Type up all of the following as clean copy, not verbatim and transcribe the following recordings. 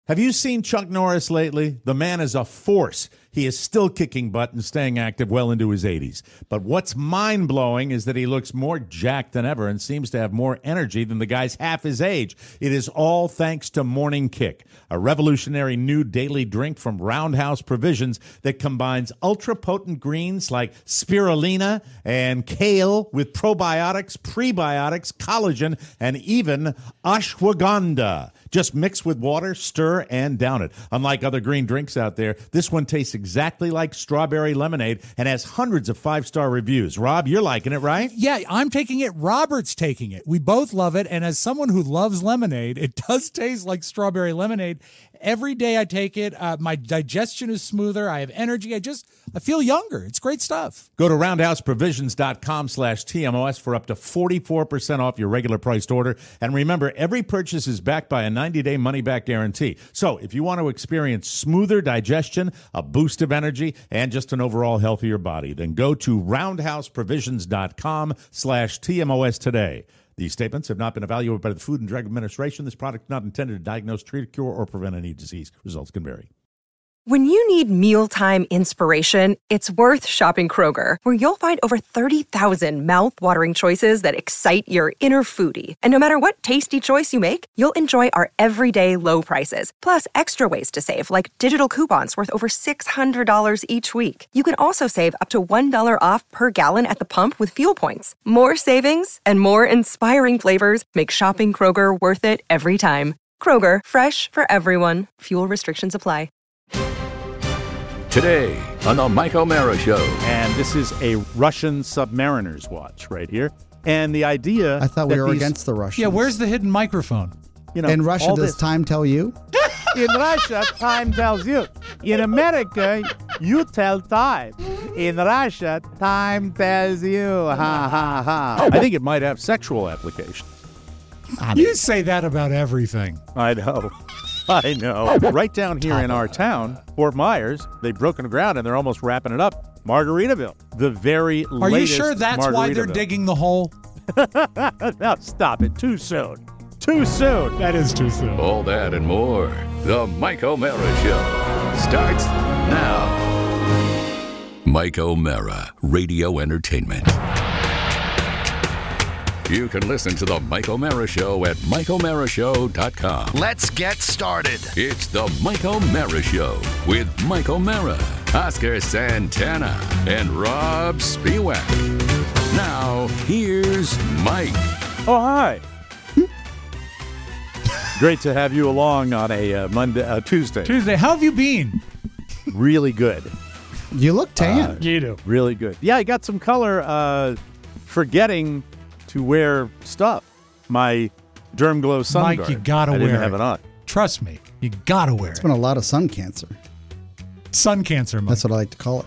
Have you seen Chuck Norris lately? The man is a force. He is still kicking butt and staying active well into his 80s. But what's mind-blowing is that he looks more jacked than ever and seems to have more energy than the guys half his age. It is all thanks to Morning Kick, a revolutionary new daily drink from Roundhouse Provisions that combines ultra-potent greens like spirulina and kale with probiotics, prebiotics, collagen, and even ashwagandha. Just mix with water, stir, and down it. Unlike other green drinks out there, this one tastes exactly like strawberry lemonade and has hundreds of 5-star reviews. Rob, you're liking it, right? Yeah, I'm taking it. Robert's taking it. We both love it. And as someone who loves lemonade, it does taste like strawberry lemonade. Every day I take it. My digestion is smoother. I have energy. I feel younger. It's great stuff. Go to roundhouseprovisions.com/TMOS for up to 44% off your regular priced order. And remember, every purchase is backed by a 90-day money-back guarantee. So if you want to experience smoother digestion, a boost of energy, and just an overall healthier body, then go to roundhouseprovisions.com/TMOS today. These statements have not been evaluated by the Food and Drug Administration. This product is not intended to diagnose, treat, cure, or prevent any disease. Results can vary. When you need mealtime inspiration, it's worth shopping Kroger, where you'll find over 30,000 mouth-watering choices that excite your inner foodie. And no matter what tasty choice you make, you'll enjoy our everyday low prices, plus extra ways to save, like digital coupons worth over $600 each week. You can also save up to $1 off per gallon at the pump with fuel points. More savings and more inspiring flavors make shopping Kroger worth it every time. Kroger, fresh for everyone. Fuel restrictions apply. Today on the Mike O'Mara Show. And this is a Russian submariner's watch right here. And the idea... I thought we were against the Russians. Yeah, where's the hidden microphone? You know, in Russia, does time tell you? In Russia, time tells you. In America, you tell time. In Russia, time tells you. Ha, ha, ha. I think it might have sexual applications. You say that about everything. I know. I know. Right down here in our town, Fort Myers, they've broken ground and they're almost wrapping it up. Margaritaville. The very latest Are you sure that's why they're digging the hole? Now stop it. Too soon. Too soon. That is too soon. All that and more. The Mike O'Mara Show starts now. Mike O'Mara, Radio Entertainment. You can listen to the Mike O'Mara Show at MikeO'MaraShow.com. Let's get started. It's the Mike O'Mara Show with Mike O'Mara, Oscar Santana, and Rob Spiewak. Now, here's Mike. Oh, hi. Great to have you along on a Tuesday. Tuesday, how have you been? Really good. You look tan. You do. Really good. Yeah, I got some color forgetting to wear stuff. My Derm Glow sun Mike, guard. you gotta wear it. I didn't have it on. Trust me, you gotta wear It's it. been a lot of sun cancer. Sun cancer, Mike. That's what I like to call it.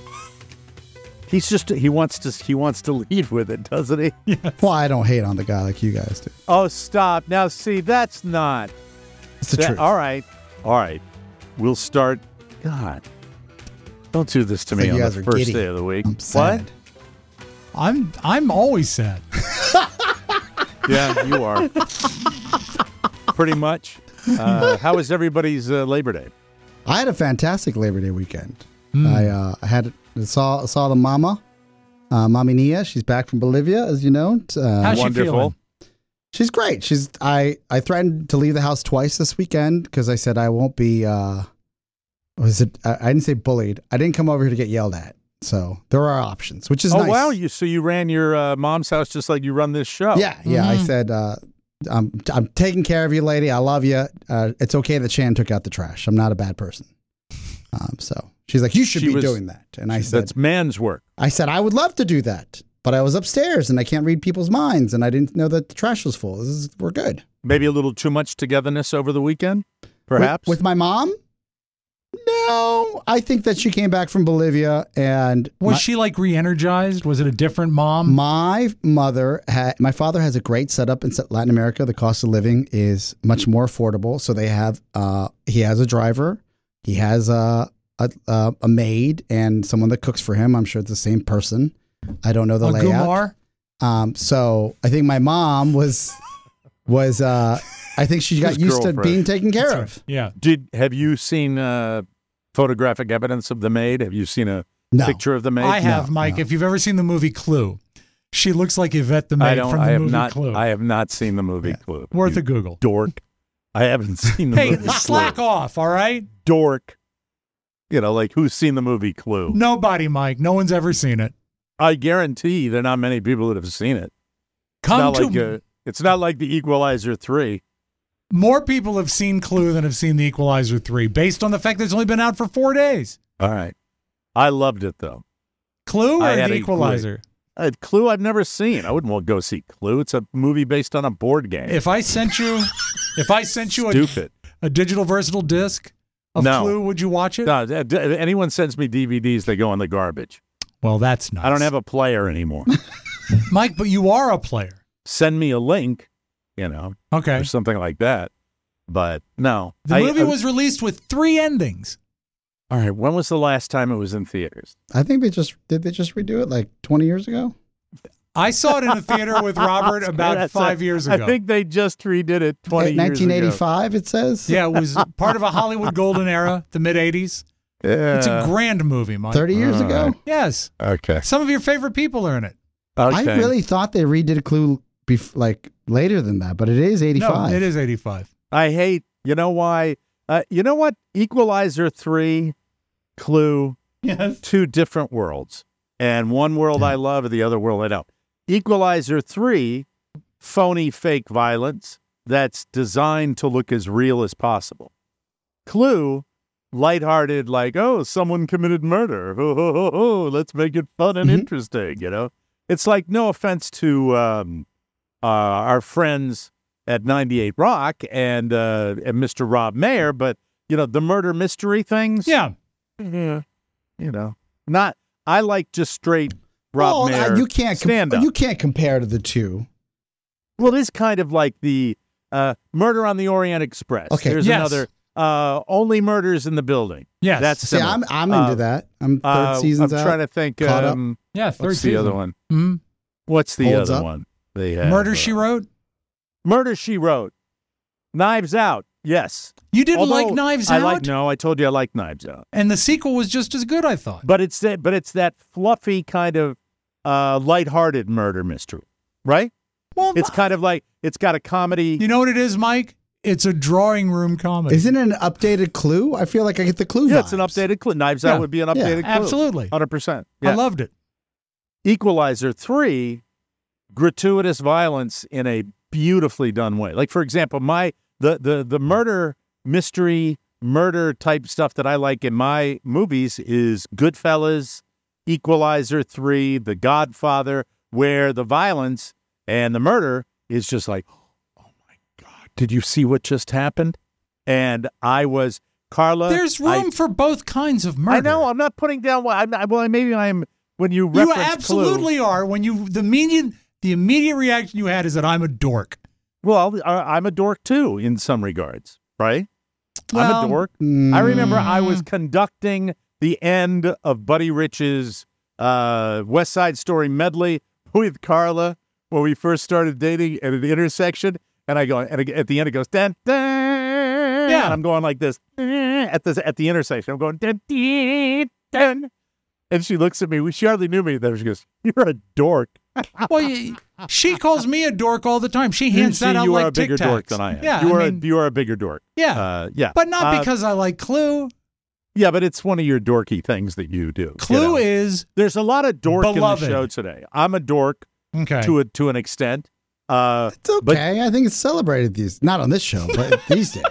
He wants to lead with it, doesn't he? Yes. Well, I don't hate on the guy like you guys do. Oh, stop. Now, see, that's not. It's the truth. All right. We'll start. God, don't do this to me on the first day of the week. I'm sad. What? I'm always sad. Yeah, you are. Pretty much. How was everybody's Labor Day? I had a fantastic Labor Day weekend. I saw the mama, Mami Nia. She's back from Bolivia, as you know. How's she feeling? She's great. I threatened to leave the house twice this weekend because I said I won't be. I didn't say bullied. I didn't come over here to get yelled at. So there are options, which is nice. Oh, wow. So you ran your mom's house just like you run this show. Yeah. Mm-hmm. I said, I'm taking care of you, lady. I love you. It's okay that Shan took out the trash. I'm not a bad person. So she's like, you should be doing that. And I said, that's man's work. I said, I would love to do that. But I was upstairs and I can't read people's minds. And I didn't know that the trash was full. We're good. Maybe a little too much togetherness over the weekend, perhaps? With my mom? No, I think that she came back from Bolivia and... Was she like re-energized? Was it a different mom? My father has a great setup in Latin America. The cost of living is much more affordable. So they have, he has a driver, he has a maid and someone that cooks for him. I'm sure it's the same person. I don't know the layout. Gumar? So I think my mom was I think she got His used to girlfriend. being taken care of. Yeah. Have you seen photographic evidence of the maid? Have you seen a No. picture of the maid? I have, Mike. If you've ever seen the movie Clue, she looks like Yvette the maid from the movie Clue. I have not seen the movie Clue. Worth You a Google. dork. I haven't seen the Hey, movie slack Clue. off, all right? Dork. You know, like who's seen the movie Clue? Nobody, Mike. No one's ever seen it. I guarantee there are not many people that have seen it. Come It's not like it's not like The Equalizer 3. More people have seen Clue than have seen The Equalizer 3, based on the fact that it's only been out for 4 days. All right. I loved it though. Clue I or had The a Equalizer? Clue I've never seen. I wouldn't want to go see Clue. It's a movie based on a board game. If I sent you Stupid. a digital versatile disc of No. Clue, would you watch it? No, anyone sends me DVDs, they go in the garbage. Well, that's nice. I don't have a player anymore. Mike, but you are a player. Send me a link, you know, Okay. or something like that. But no. The movie was released with 3 endings. All right. When was the last time it was in theaters? I think they just redo it like 20 years ago? I saw it in a theater with Robert about That's 5 years ago. I think they just redid it 20 years ago. 1985, it says? Yeah, it was part of a Hollywood golden era, the mid 80s. Yeah. It's a grand movie, Mike. 30 years ago? Yes. Okay. Some of your favorite people are in it. Okay. I really thought they redid Clue like later than that, but it is 85. No, it is 85. I hate, you know why? You know what? Equalizer 3, Clue, Yes. 2 different worlds. And one world I love and the other world I don't. Equalizer 3, phony fake violence that's designed to look as real as possible. Clue, lighthearted, like, oh, someone committed murder. Let's make it fun and interesting, you know? It's like, no offense to our friends at 98 Rock and Mr. Rob Mayer, but, you know, the murder mystery things. Yeah. Yeah. You know, not, I like just straight Rob Mayer you can't stand up. you can't compare to the two. Well, it is kind of like the Murder on the Orient Express. Okay. There's Yes. another Only Murders in the Building. Yes. That's See, similar. I'm into that. I'm third season's I'm out. trying to think. Caught up. Yeah, third What's season. the other one? Mhm. What's the Holds other up. one? They have, Murder, She Wrote? Murder, She Wrote. Knives Out. Yes. You didn't Although like Knives Out? I told you I like Knives Out. And the sequel was just as good, I thought. But it's that fluffy kind of lighthearted murder mystery, right? Well, It's kind of like it's got a comedy. you know what it is, Mike? It's a drawing room comedy. Isn't it an updated Clue? I feel like I get the Clue Yeah, it's an vibes. updated Clue. Knives Yeah. Out would be an updated Clue. Absolutely. 100%. I loved it. Equalizer 3, gratuitous violence in a beautifully done way. Like, for example, the murder mystery, murder type stuff that I like in my movies is Goodfellas, Equalizer 3, The Godfather, where the violence and the murder is just like, oh my God, did you see what just happened? And I was, Carla. There's room for both kinds of murder. I know, I'm not putting down, maybe I'm, when you You reference absolutely are. When you the immediate reaction you had is that I'm a dork. Well, I'm a dork too, in some regards, right? I'm Well, a dork. I remember I was conducting the end of Buddy Rich's West Side Story medley with Carla when we first started dating at the intersection, and I go, and at the end it goes, dun, dun, Yeah. and I'm going like this at the intersection. I'm going dun, dun, dun. And she looks at me. She hardly knew me. Then she goes, "You're a dork." Well, she calls me a dork all the time. She hands that out you like are a bigger Tic dork Tacs. than I am. Yeah, you are a bigger dork. Yeah. Yeah. But not because I like Clue. Yeah, but it's one of your dorky things that you do. Clue is There's a lot of dork beloved. in the show today. I'm a dork okay. to an extent. It's okay. I think it's celebrated not on this show, but these days.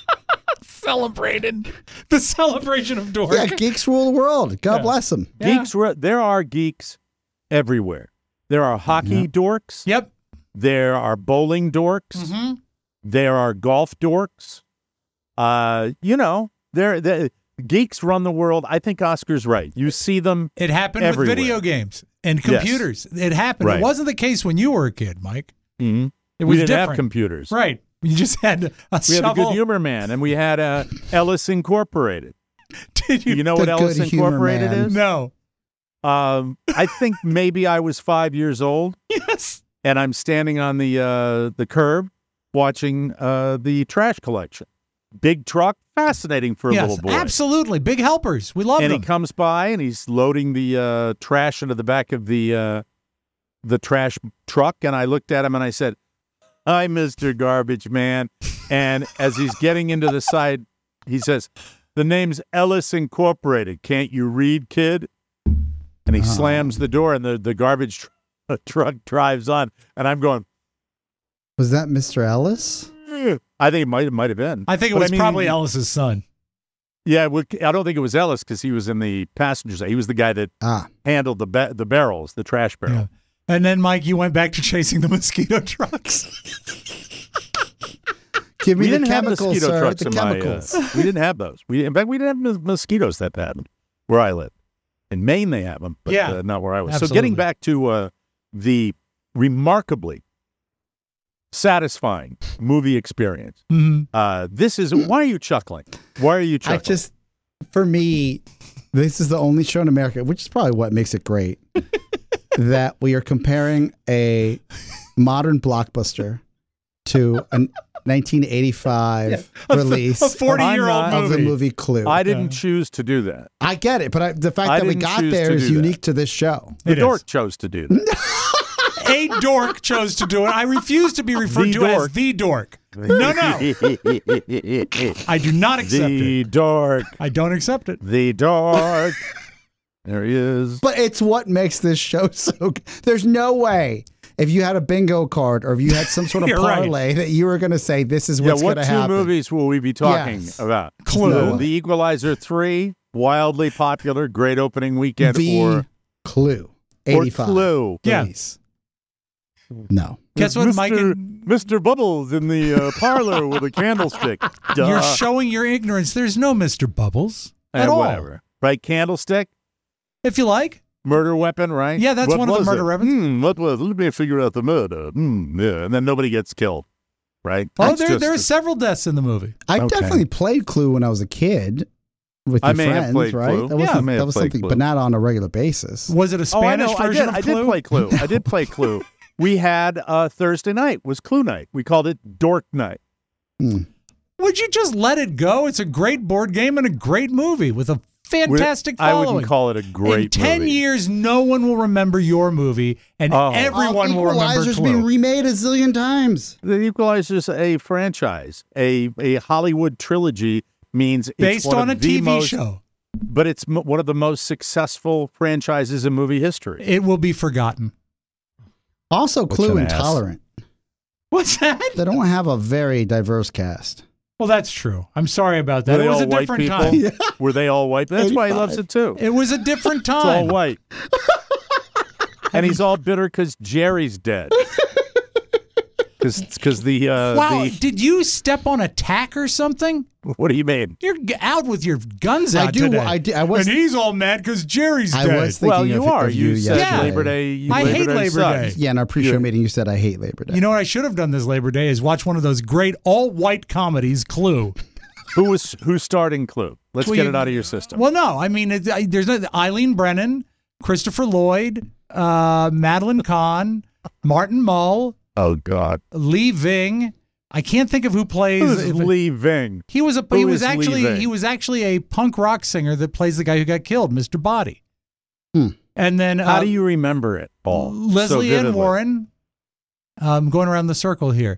Celebrated the celebration of dork. Yeah, geeks rule the world. God bless them. Yeah. Geeks, there are geeks everywhere. There are hockey dorks. Yep. There are bowling dorks. Mm-hmm. There are golf dorks. The geeks run the world. I think Oscar's right. You see them. It happened everywhere. with video games and computers. It happened. Right. It wasn't the case when you were a kid, Mike. Mm-hmm. It We was didn't different. have computers. Right. You just had a We had a shovel. Good Humor Man, and we had Ellis Incorporated. Did You know what The Ellis Good Humor Incorporated Man. is? No. I think maybe I was 5 years old, Yes. and I'm standing on the curb, watching the trash collection. Big truck, fascinating for a Yes, little boy. absolutely. Big helpers. We love And them. he comes by and he's loading the trash into the back of the trash truck. And I looked at him and I said, "Hi, Mr. Garbage Man." And as he's getting into the side, he says, "The name's Ellis Incorporated. Can't you read, kid?" And he slams the door and the garbage truck drives on. And I'm going, Was that Mr. Ellis? I think it might have been. I think it But was probably Ellis's son. Yeah, I don't think it was Ellis because he was in the passenger side. He was the guy that handled the barrels, the trash barrel. Yeah. And then, Mike, you went back to chasing the mosquito trucks. Give me We the didn't have chemicals, mosquito sir. trucks The in chemicals. we didn't have those. In fact, we didn't have mosquitoes that bad where I live. In Maine, they have them, but Yeah, not where I was. absolutely. So getting back to the remarkably satisfying movie experience. This is why are you chuckling? Why are you chuckling? For me, this is the only show in America, which is probably what makes it great, that we are comparing a modern blockbuster to a 1985 release a 40-year-old of the movie. movie Clue. I didn't choose to do that. I get it, but the fact I that we didn't got choose there to is do that. unique to this show. The It dork is. chose to do that. A dork chose to do it. I refuse to be referred The to dork. as the dork. No. I do not accept The it. dork. I don't accept it. The dork. There he is. But it's what makes this show so good. There's no way if you had a bingo card or if you had some sort of You're right. parlay that you were going to say this is what's What going to two happen. movies will we be talking Yes. about? Clue. The Equalizer 3, wildly popular, great opening weekend, The Clue. or 85. Clue. Yeah. Release. No. Guess what, Mike? Mr. Bubbles in the parlor with a candlestick. Duh. You're showing your ignorance. There's no Mr. Bubbles at all. Whatever. Right, candlestick, If you like. murder weapon, right? Yeah, that's What one of the was murder it? weapons. What was it? Let me figure out the murder. Yeah, and then nobody gets killed, right? Oh, That's just- there are several deaths in the movie. I Okay. definitely played Clue when I was a kid with I your may have friends, played right? Clue. That Yeah, was, I may that have was played something, Clue. but not on a regular basis. Was it a Spanish version of Clue? I did play Clue. I did play Clue. We had Thursday night was Clue night. We called it Dork Night. Would you just let it go? It's a great board game and a great movie with a fantastic I following. wouldn't call it a great In 10 movie. years, no one will remember your movie, and everyone will remember Equalizer's Clue. been remade a zillion times. The Equalizer is a franchise. A Hollywood trilogy means it's Based one on a of the TV most, show. but it's one of the most successful franchises in movie history. It will be forgotten. Also, Clue an ass. intolerant. What's that? They don't have a very diverse cast. Well, that's true. I'm sorry about Were that. they It was all a white different people? time. Were they all white? That's why he loves it too. It was a different It's all time. white. And he's all bitter because Jerry's dead. Because Wow, did you step on a tack or something? what do you mean? You're out with your guns out I do. today. I was. and he's all mad because Jerry's I dead. was thinking Well, you of, are. Of You said yesterday. Labor Day. I hate Labor sucks. Day. Yeah, in our pre-show meeting, you said I hate Labor Day. You know what I should have done this Labor Day is watch one of those great all-white comedies, Clue. Who's starting Clue? Let's Well, get you- it out of your system. Well, no, I mean there's no Eileen Brennan, Christopher Lloyd, Madeline Kahn, Martin Mull, Oh God, Lee Ving. I can't think of who plays. who's Lee Ving? He was Who is Lee Ving? he was actually a punk rock singer that plays the guy who got killed, Mr. Body. And then How do you remember it all? Leslie so Ann vividly? Warren. I'm going around the circle here.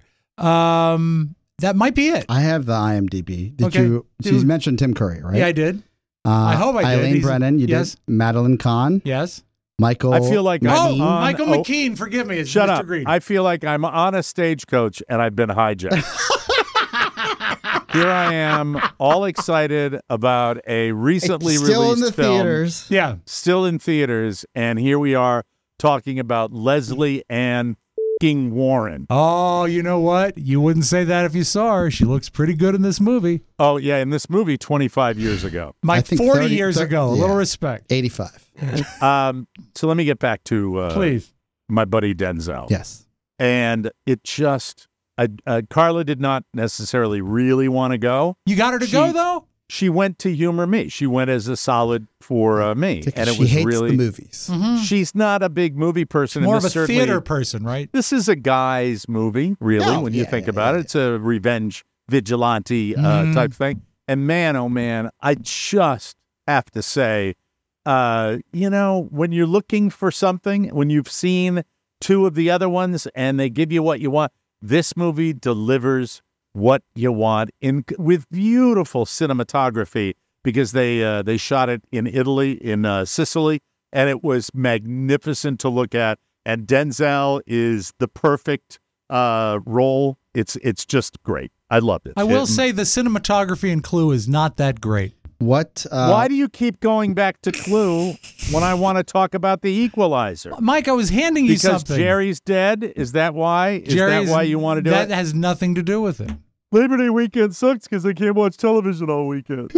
That might be it. I have the IMDb. Did Okay. you? You mentioned Tim Curry, right? Yeah, I did. I hope I did. Eileen He's- Brennan, you yes. did. Madeline Kahn, Yes. Michael. I feel like I'm Oh, on- Michael McKean, forgive me. It's Shut Mr. up! Green. I feel like I'm on a stagecoach and I've been hijacked. Here I am, all excited about a recently Still released in the film, theaters. yeah. still in theaters, and here we are talking about Leslie Ann f***ing Warren. Oh, you know what? You wouldn't say that if you saw her. She looks pretty good in this movie. Oh yeah, in this movie 25 years ago. Like think 40 30 years ago. A little yeah. respect. 85. So let me get back to Please. my buddy Denzel. Yes. And it just, Carla did not necessarily really want to go. You got her to She- go, though? she went to humor me. She went as a solid for me, and it she was hates really the movies. She's not a big movie person. More and of a this certainly- theater person, right? This is a guy's movie, really, Oh, when you yeah, think yeah, about yeah. it. It's a revenge vigilante type thing. And man, oh man, I just have to say, when you're looking for something, when you've seen two of the other ones and they give you what you want, this movie delivers what you want with beautiful cinematography, because they shot it in Italy, in Sicily, and it was magnificent to look at. And Denzel is the perfect role. It's just great. I loved it. I will say the cinematography in Clue is not that great. What? Why do you keep going back to Clue when I want to talk about The Equalizer? Mike, I was handing you Because something. Jerry's dead? Is that why? Is Jerry's- that why you want to do that it? That has nothing to do with it. Labor Day weekend sucks because I can't watch television all weekend.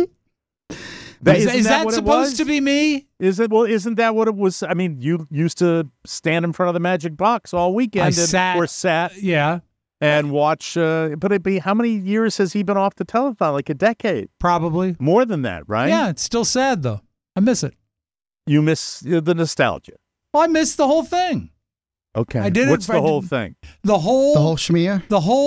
Is that supposed to be me? Is it? Well, isn't that what it was? I mean, you used to stand in front of the magic box all weekend or sat Yeah, and watch. But it'd be, how many years has he been off the telethon? Like a decade. probably. More than that, right? Yeah, it's still sad though. I miss it. You miss the nostalgia. Well, I missed the whole thing. Okay. I did it What's for- the whole thing? The whole the whole schmear?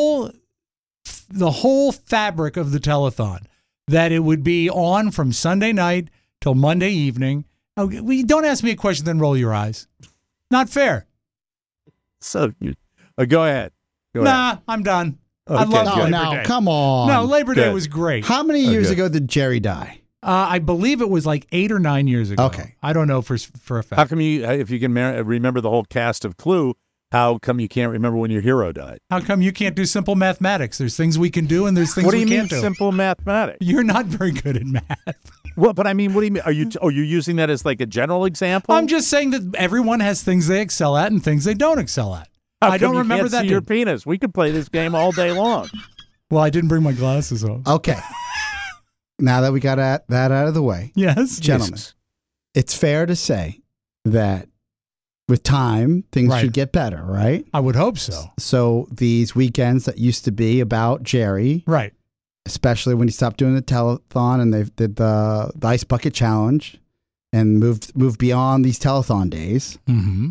the whole fabric of the telethon, that it would be on from Sunday night till Monday evening. Oh, don't ask me a question, then roll your eyes. Not fair. So you go ahead. Go ahead. Nah, I'm done. I Okay, love good. Oh, Labor no, Day. come on. No, Labor Day Good. was great. How many years Okay. ago did Jerry die? I believe it was like 8 or 9 years ago. Okay. I don't know for a fact. How come you, if you can remember the whole cast of Clue, how come you can't remember when your hero died? How come you can't do simple mathematics? There's things we can do and there's things What do we you mean can't do. simple mathematics? You're not very good at math. Well, but I mean, what do you mean? Are you using that as like a general example? I'm just saying that everyone has things they excel at and things they don't excel at. How I come don't you remember can't that. see your penis. We could play this game all day long. Well, I didn't bring my glasses on. Okay. Now that we got that out of the way, Yes. gentlemen, it's fair to say that with time, things Right. should get better, right? I would hope so. So these weekends that used to be about Jerry, Right. especially when he stopped doing the telethon and they did the ice bucket challenge and moved beyond these telethon days. Mm-hmm.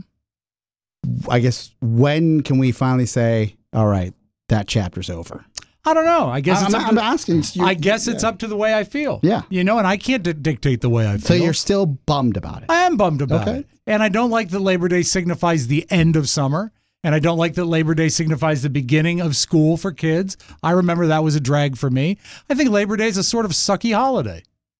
I guess when can we finally say, all right, that chapter's over? I don't know. I guess I'm asking. I guess it's up to the way I feel. Yeah. You know, and I can't dictate the way I So feel. you're still bummed about it. I am bummed about Okay. it. And I don't like that Labor Day signifies the end of summer. And I don't like that Labor Day signifies the beginning of school for kids. I remember that was a drag for me. I think Labor Day is a sort of sucky holiday.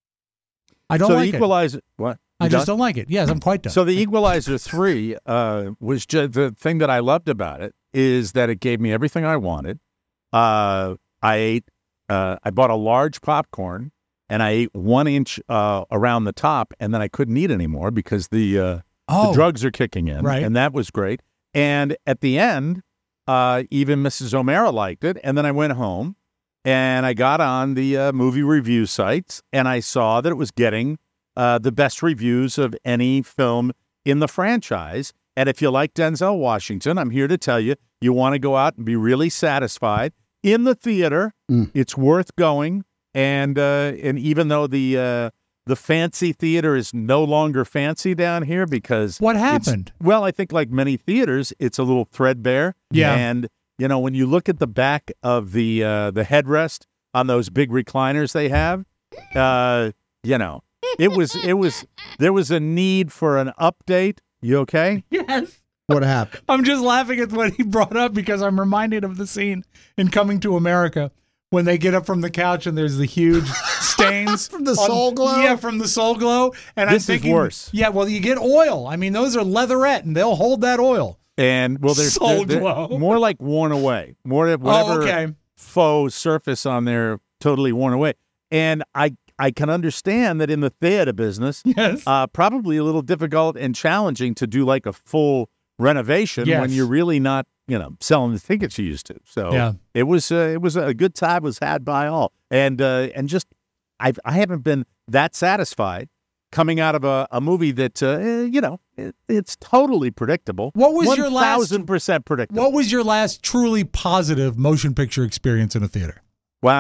I don't So like the it. Equalizer, what? I You just done? don't like it. Yes, I'm quite done. So the Equalizer 3 was just the thing that I loved about it is that it gave me everything I wanted. I bought a large popcorn and I ate 1 inch around the top, and then I couldn't eat anymore because the drugs are kicking in, Right. and that was great. And at the end, even Mrs. O'Mara liked it, and then I went home and I got on the movie review sites, and I saw that it was getting the best reviews of any film in the franchise. And if you like Denzel Washington, I'm here to tell you, you want to go out and be really satisfied in the theater. It's worth going. And even though the fancy theater is no longer fancy down here because What it's- happened? Well, I think like many theaters, it's a little threadbare. Yeah. And you know, when you look at the back of the headrest on those big recliners they have, you know, there was a need for an update. You okay? Yes. What happened? I'm just laughing at what he brought up because I'm reminded of the scene in Coming to America when they get up from the couch and there's the huge stains From the Soul Glow? Yeah, from the Soul Glow. And This is I'm thinking, worse. Yeah, well, you get oil. I mean, those are leatherette, and they'll hold that oil. And well, Soul they're Glow. more like worn away. Whatever okay. faux surface on there, totally worn away. And I can understand that in the theater business, Yes. probably a little difficult and challenging to do like a full renovation Yes. when you're really not, you know, selling the tickets you used to. So Yeah. it was a good time was had by all, and just I haven't been that satisfied coming out of a movie that you know it's totally predictable. What was your last- 1,000% predictable? What was your last truly positive motion picture experience in a theater? Wow.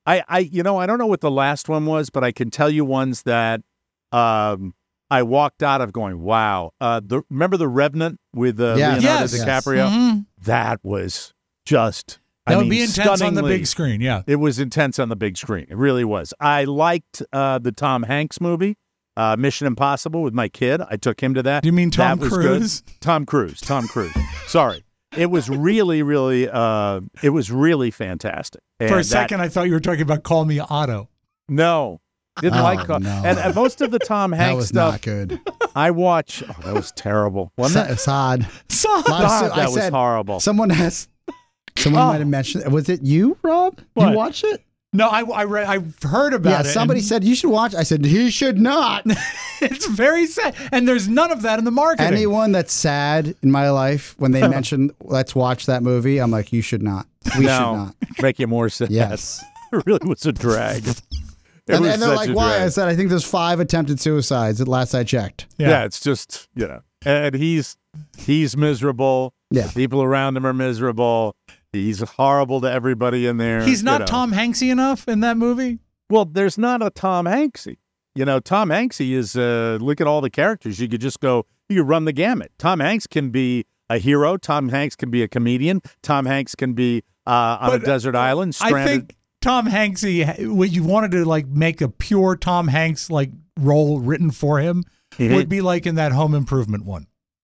I don't know what the last one was, but I can tell you ones that I walked out of going, wow. Remember The Revenant with Leonardo DiCaprio? Mm-hmm. That was just... That would be intense on the big screen, yeah. It was intense on the big screen. It really was. I liked the Tom Hanks movie, Mission Impossible, with my kid. I took him to that. Do you mean Tom That was Cruise? good. Tom Cruise. Sorry. It was really, really, it was really fantastic. And For a second, I thought you were talking about Call Me Otto. No. Didn't like no. And most of the Tom Hanks That was stuff not good. I watch. Oh, that was terrible. Wasn't it? Saad. God, that was horrible. Someone might have mentioned. Was it you, Rob? What? You watch it? No, I've heard about it. Somebody said you should watch. I said he should not. It's very sad, and there's none of that in the marketing. Anyone that's sad in my life when they mention let's watch that movie, I'm like, you should not. We should not. Make you more sad. Yes. It really was a drag. And they're like, why? I said, I think there's 5 attempted suicides at last I checked. Yeah, it's just, and he's miserable. Yeah. People around him are miserable. He's horrible to everybody in there. He's not Tom Hanksy enough in that movie? Well, there's not a Tom Hanksy. Tom Hanksy is, look at all the characters. You could run the gamut. Tom Hanks can be a hero. Tom Hanks can be a comedian. Tom Hanks can be on a desert island, stranded. I think Tom Hanksy, what you wanted to make a pure Tom Hanks role written for him would be like in that Home Improvement one.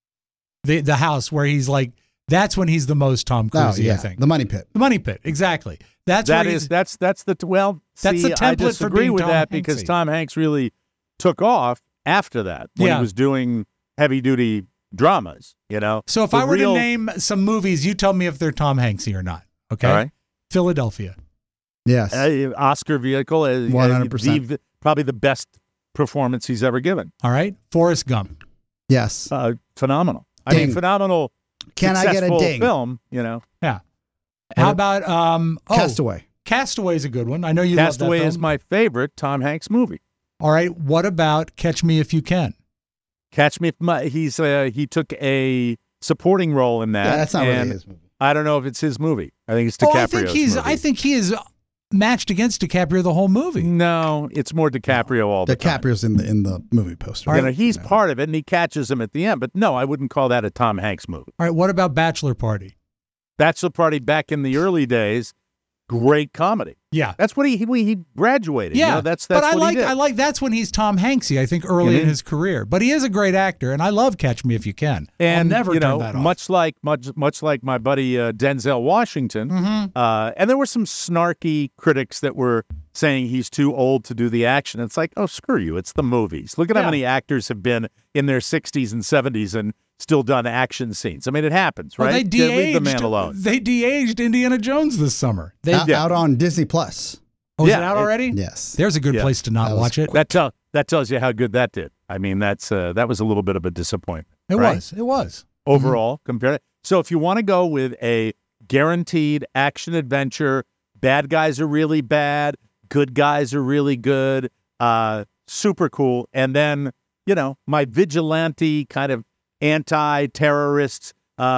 The house where he's that's when he's the most Tom Cruise, I think. The Money Pit. The Money Pit, exactly. That's the template I disagree for being with Tom that Hanksy. because Tom Hanks really took off after that when he was doing heavy duty dramas, So if I were to name some movies, you tell me if they're Tom Hanksy or not. Okay. All right. Philadelphia. Yes. Oscar vehicle, 100%. Probably the best performance he's ever given. All right. Forrest Gump. Yes. Phenomenal. Ding. I mean, phenomenal. Can I get a ding? Film, Yeah. How about Castaway? Castaway is a good one. I know you love that Castaway film. is my favorite Tom Hanks movie. All right. What about Catch Me If You Can? Catch Me If he took a supporting role in that. Yeah, that's not really his movie. I don't know if it's his movie. I think it's DiCaprio's movie. I think he is matched against DiCaprio the whole movie. No, it's more DiCaprio all the time. DiCaprio's in the movie poster. He's part of it, and he catches him at the end. But no, I wouldn't call that a Tom Hanks movie. All right, what about Bachelor Party? Bachelor Party back in the early days, great comedy. Yeah, that's what he graduated. Yeah, that's but what he did. I like that's when he's Tom Hanksy. I think early in his career, but he is a great actor, and I love Catch Me If You Can. And I'll never turn that off. much like my buddy Denzel Washington. And there were some snarky critics that were saying he's too old to do the action. It's like, oh, screw you! It's the movies. Look at how many actors have been in their 60s and 70s and still done action scenes. I mean, it happens, right? Well, they de-aged, leave the man alone. They de-aged Indiana Jones this summer. Out on Disney Plus. Oh, is it out already? Yes. There's a good place to not watch it. That tells you how good that did. I mean, that was a little bit of a disappointment. It was. Overall, compared. So if you want to go with a guaranteed action adventure, bad guys are really bad, good guys are really good, super cool, and then, my vigilante kind of anti-terrorist,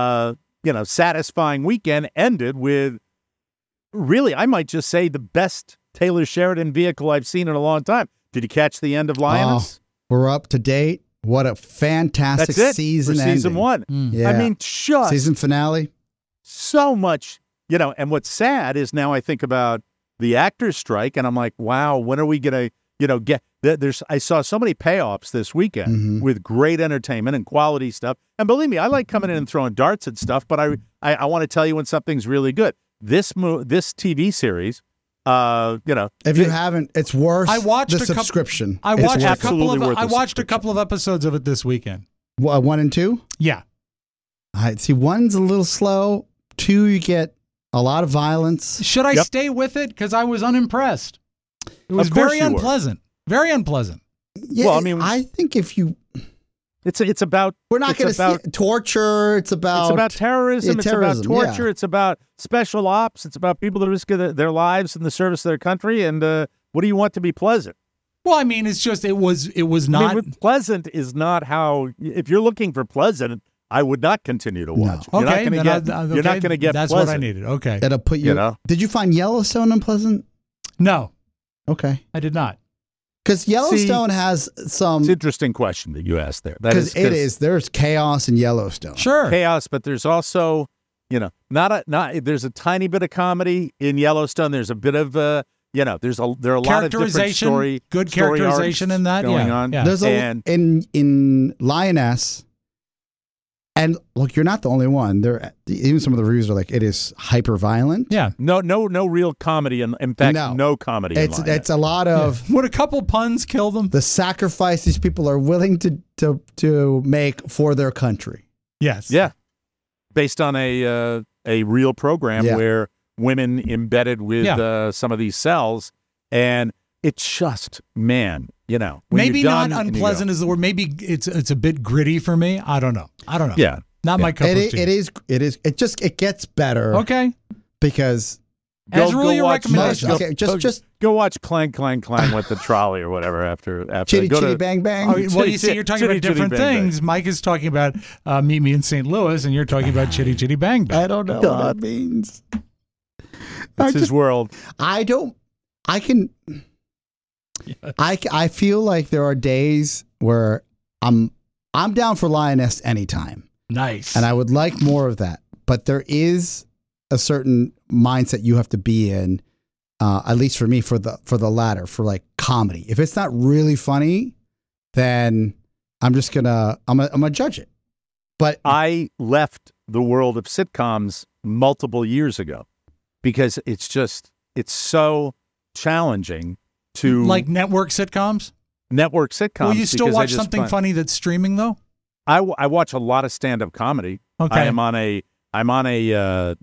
satisfying weekend ended with, really, I might just say the best Taylor Sheridan vehicle I've seen in a long time. Did you catch the end of Lioness? We're up to date. What a fantastic season ending. Season 1. Yeah. I mean, just season finale. So much, and what's sad is now I think about the actors' strike, and I'm like, wow, when are we going to, get I saw so many payoffs this weekend with great entertainment and quality stuff. And believe me, I like coming in and throwing darts at stuff, but I want to tell you when something's really good. This TV series, if you haven't, it's worth I watched the subscription. I watched a couple of episodes of it this weekend. 1 and 2? Yeah. I see. 1's a little slow. 2, you get a lot of violence. Should I stay with it? Because I was unimpressed. It was very unpleasant. Very unpleasant. Yeah, well, I mean, I think if you... It's about... We're not going to see torture. It's about terrorism. It's about torture. Yeah. It's about special ops. It's about people that risk their lives in the service of their country. And what do you want to be pleasant? Well, I mean, it's just, it was not... pleasant is not how... If you're looking for pleasant, I would not continue to watch. No. You're not going to get That's pleasant. what I needed. Okay. That'll put you... Did you find Yellowstone unpleasant? No, Okay. I did not. Because Yellowstone has It's some. an interesting question that you asked there. That Because it 'cause is. There's chaos in Yellowstone. Sure. chaos, but there's also, there's a tiny bit of comedy in Yellowstone. There's a bit of there are a lot of different Characterization, good characterization in that, going yeah, on. yeah. There's in Lioness, and look, you're not the only one. There, even some of the reviews are like, it is hyper violent. Yeah. No real comedy, and in fact, No. no comedy. It's in Lioness. it's a lot of Would a couple puns kill them? the sacrifice these people are willing to make for their country. Yes. Yeah, based on a real program Yeah. where women embedded with Yeah. some of these cells, and it's just when Maybe you're not done and you unpleasant go, is the word. Maybe it's a bit gritty for me. I don't know. Yeah. Not my cup of tea. It is. It gets better. Okay. Because As Go rule, your watch recommendation. okay, just go watch Clang Clang Clang with the trolley or whatever after chitty go chitty to, bang bang. Oh, well, you see, you're talking Chitty, about chitty, different bang, bang. things. Mike is talking about Meet Me in St. Louis, and you're talking about Chitty Chitty Bang Bang. I don't know what that means. It's his world. I don't. I can. I feel like there are days where I'm down for Lioness anytime, Nice. and I would like more of that. But there is a certain mindset you have to be in, at least for me, for the latter, for like comedy. If it's not really funny, then I'm just gonna judge it. But I left the world of sitcoms multiple years ago because it's so challenging to like network sitcoms? network sitcoms. Will you still because I watch just something find- funny that's streaming, though? I watch a lot of stand-up comedy. Okay. I'm on a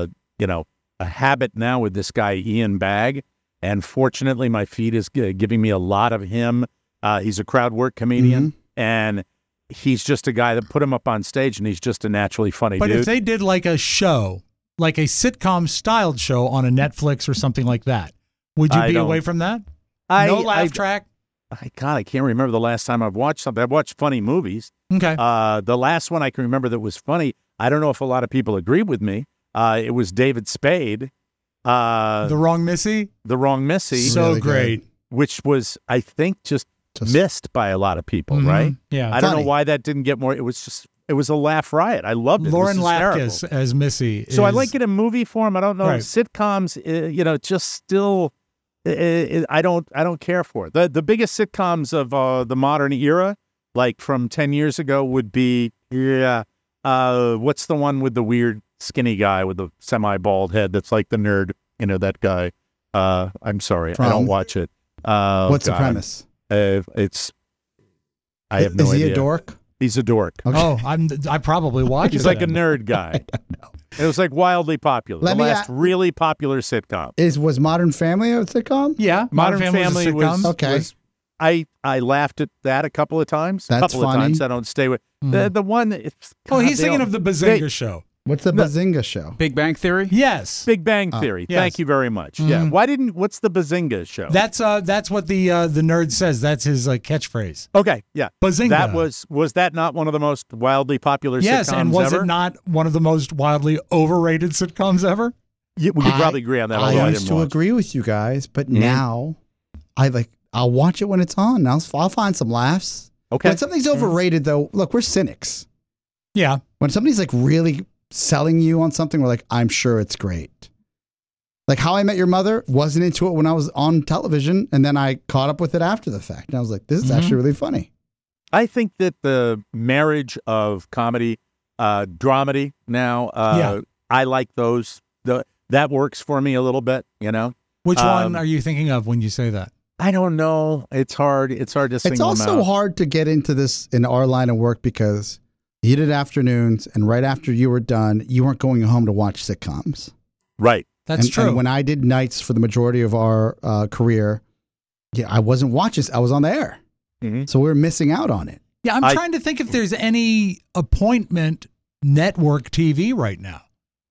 habit now with this guy Ian Bagg, and fortunately my feed is giving me a lot of him. He's a crowd work comedian, and he's just a guy that put him up on stage, and he's just a naturally funny But dude. if they did like a show, like a sitcom-styled show on a Netflix or something like that, would you I be don't- away from that? I No laugh track? I can't remember the last time I've watched something. I've watched funny movies. Okay. The last one I can remember that was funny, I don't know if a lot of people agree with me. It was David Spade, The Wrong Missy? The Wrong Missy, So Really good. great. which was, I think, just missed by a lot of people, Mhm. right? Yeah. I don't know Funny. why that didn't get more. It was a laugh riot. I loved it. Lauren it was hysterical. Lapkus as Missy. So I is- like it in movie form. I don't know. Right. Sitcoms, just still, I don't care for it. The biggest sitcoms of the modern era, like from 10 years ago, would be, what's the one with the weird skinny guy with the semi-bald head that's like the nerd, that guy. I'm sorry, I From? don't watch it. what's the God. premise? It's, I have no Is idea. he a dork? He's a dork. Oh, I probably watched He's it. like a then. nerd guy. It was like wildly popular. Let the me last really popular sitcom. Was Modern Family a sitcom? Yeah. Modern Family was a sitcom. Okay. I laughed at that a couple of times. That's a couple funny. of times. I don't stay with the one. Oh, he's they thinking all- of the Bazinga show. What's the Bazinga show? Big Bang Theory? Yes. Big Bang Theory. yes. Thank you very much. Yeah. What's the Bazinga show? That's what the nerd says. That's his catchphrase. Okay. Yeah. Bazinga. That was that not one of the most wildly popular Yes, sitcoms and was ever? it not one of the most wildly overrated sitcoms ever? We could probably agree on that. although I I used didn't to watch. agree with you guys, but now I'll watch it when it's on. I'll find some laughs. Okay. When something's overrated, though, look, we're cynics. Yeah. When somebody's like really selling you on something, we're like, I'm sure it's great. Like How I Met Your Mother, wasn't into it when I was on television, and then I caught up with it after the fact. And I was like, this is actually really funny. I think that the marriage of comedy, dramedy now, I like those. That works for me a little bit, Which one are you thinking of when you say that? I don't know. It's hard. It's hard to single It's them also out. hard to get into this in our line of work because you did afternoons, and right after you were done, you weren't going home to watch sitcoms. Right. That's and, true. And when I did nights for the majority of our career, I wasn't watching. I was on the air. Mhm. So we were missing out on it. Yeah, I'm trying to think if there's any appointment network TV right now.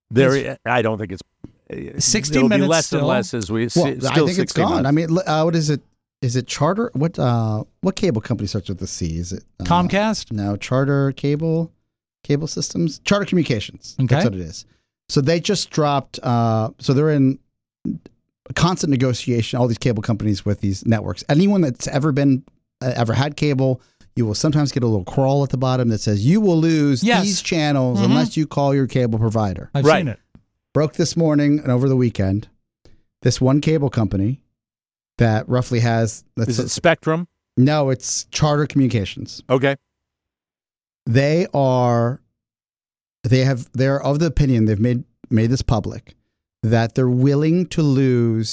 I don't think it's 60 it'll minutes be less still. and less as we Well, still I think it's 60 gone. months. I mean, what is it? Is it Charter? What cable company starts with the C? Is it Comcast? No, Charter Cable Systems, Charter Communications. Okay. That's what it is. So they just dropped. So they're in constant negotiation, all these cable companies with these networks. Anyone that's ever had cable, you will sometimes get a little crawl at the bottom that says you will lose these channels unless you call your cable provider. I've seen it. Broke this morning and over the weekend. This one cable company that roughly has... Is it Spectrum? No, it's Charter Communications. Okay. They're of the opinion, they've made this public, that they're willing to lose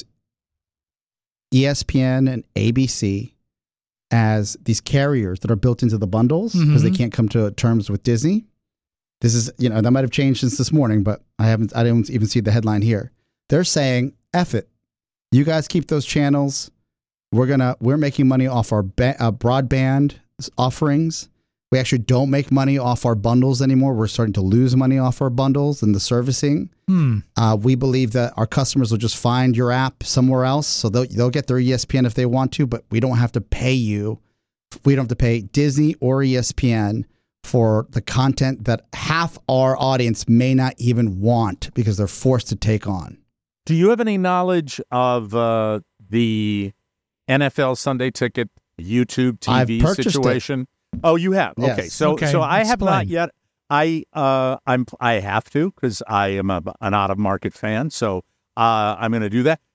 ESPN and ABC as these carriers that are built into the bundles because they can't come to terms with Disney. This is, that might have changed since this morning, but I didn't even see the headline here. They're saying, F it. You guys keep those channels. We're making money off our broadband offerings. We actually don't make money off our bundles anymore. We're starting to lose money off our bundles and the servicing. We believe that our customers will just find your app somewhere else. So they'll get their ESPN if they want to, but we don't have to pay you. We don't have to pay Disney or ESPN for the content that half our audience may not even want because they're forced to take on. Do you have any knowledge of the NFL Sunday Ticket YouTube TV situation? It. Oh, you have? Yes. Okay. So I have not yet. I have to because I am an out-of-market fan. So I'm going to do that.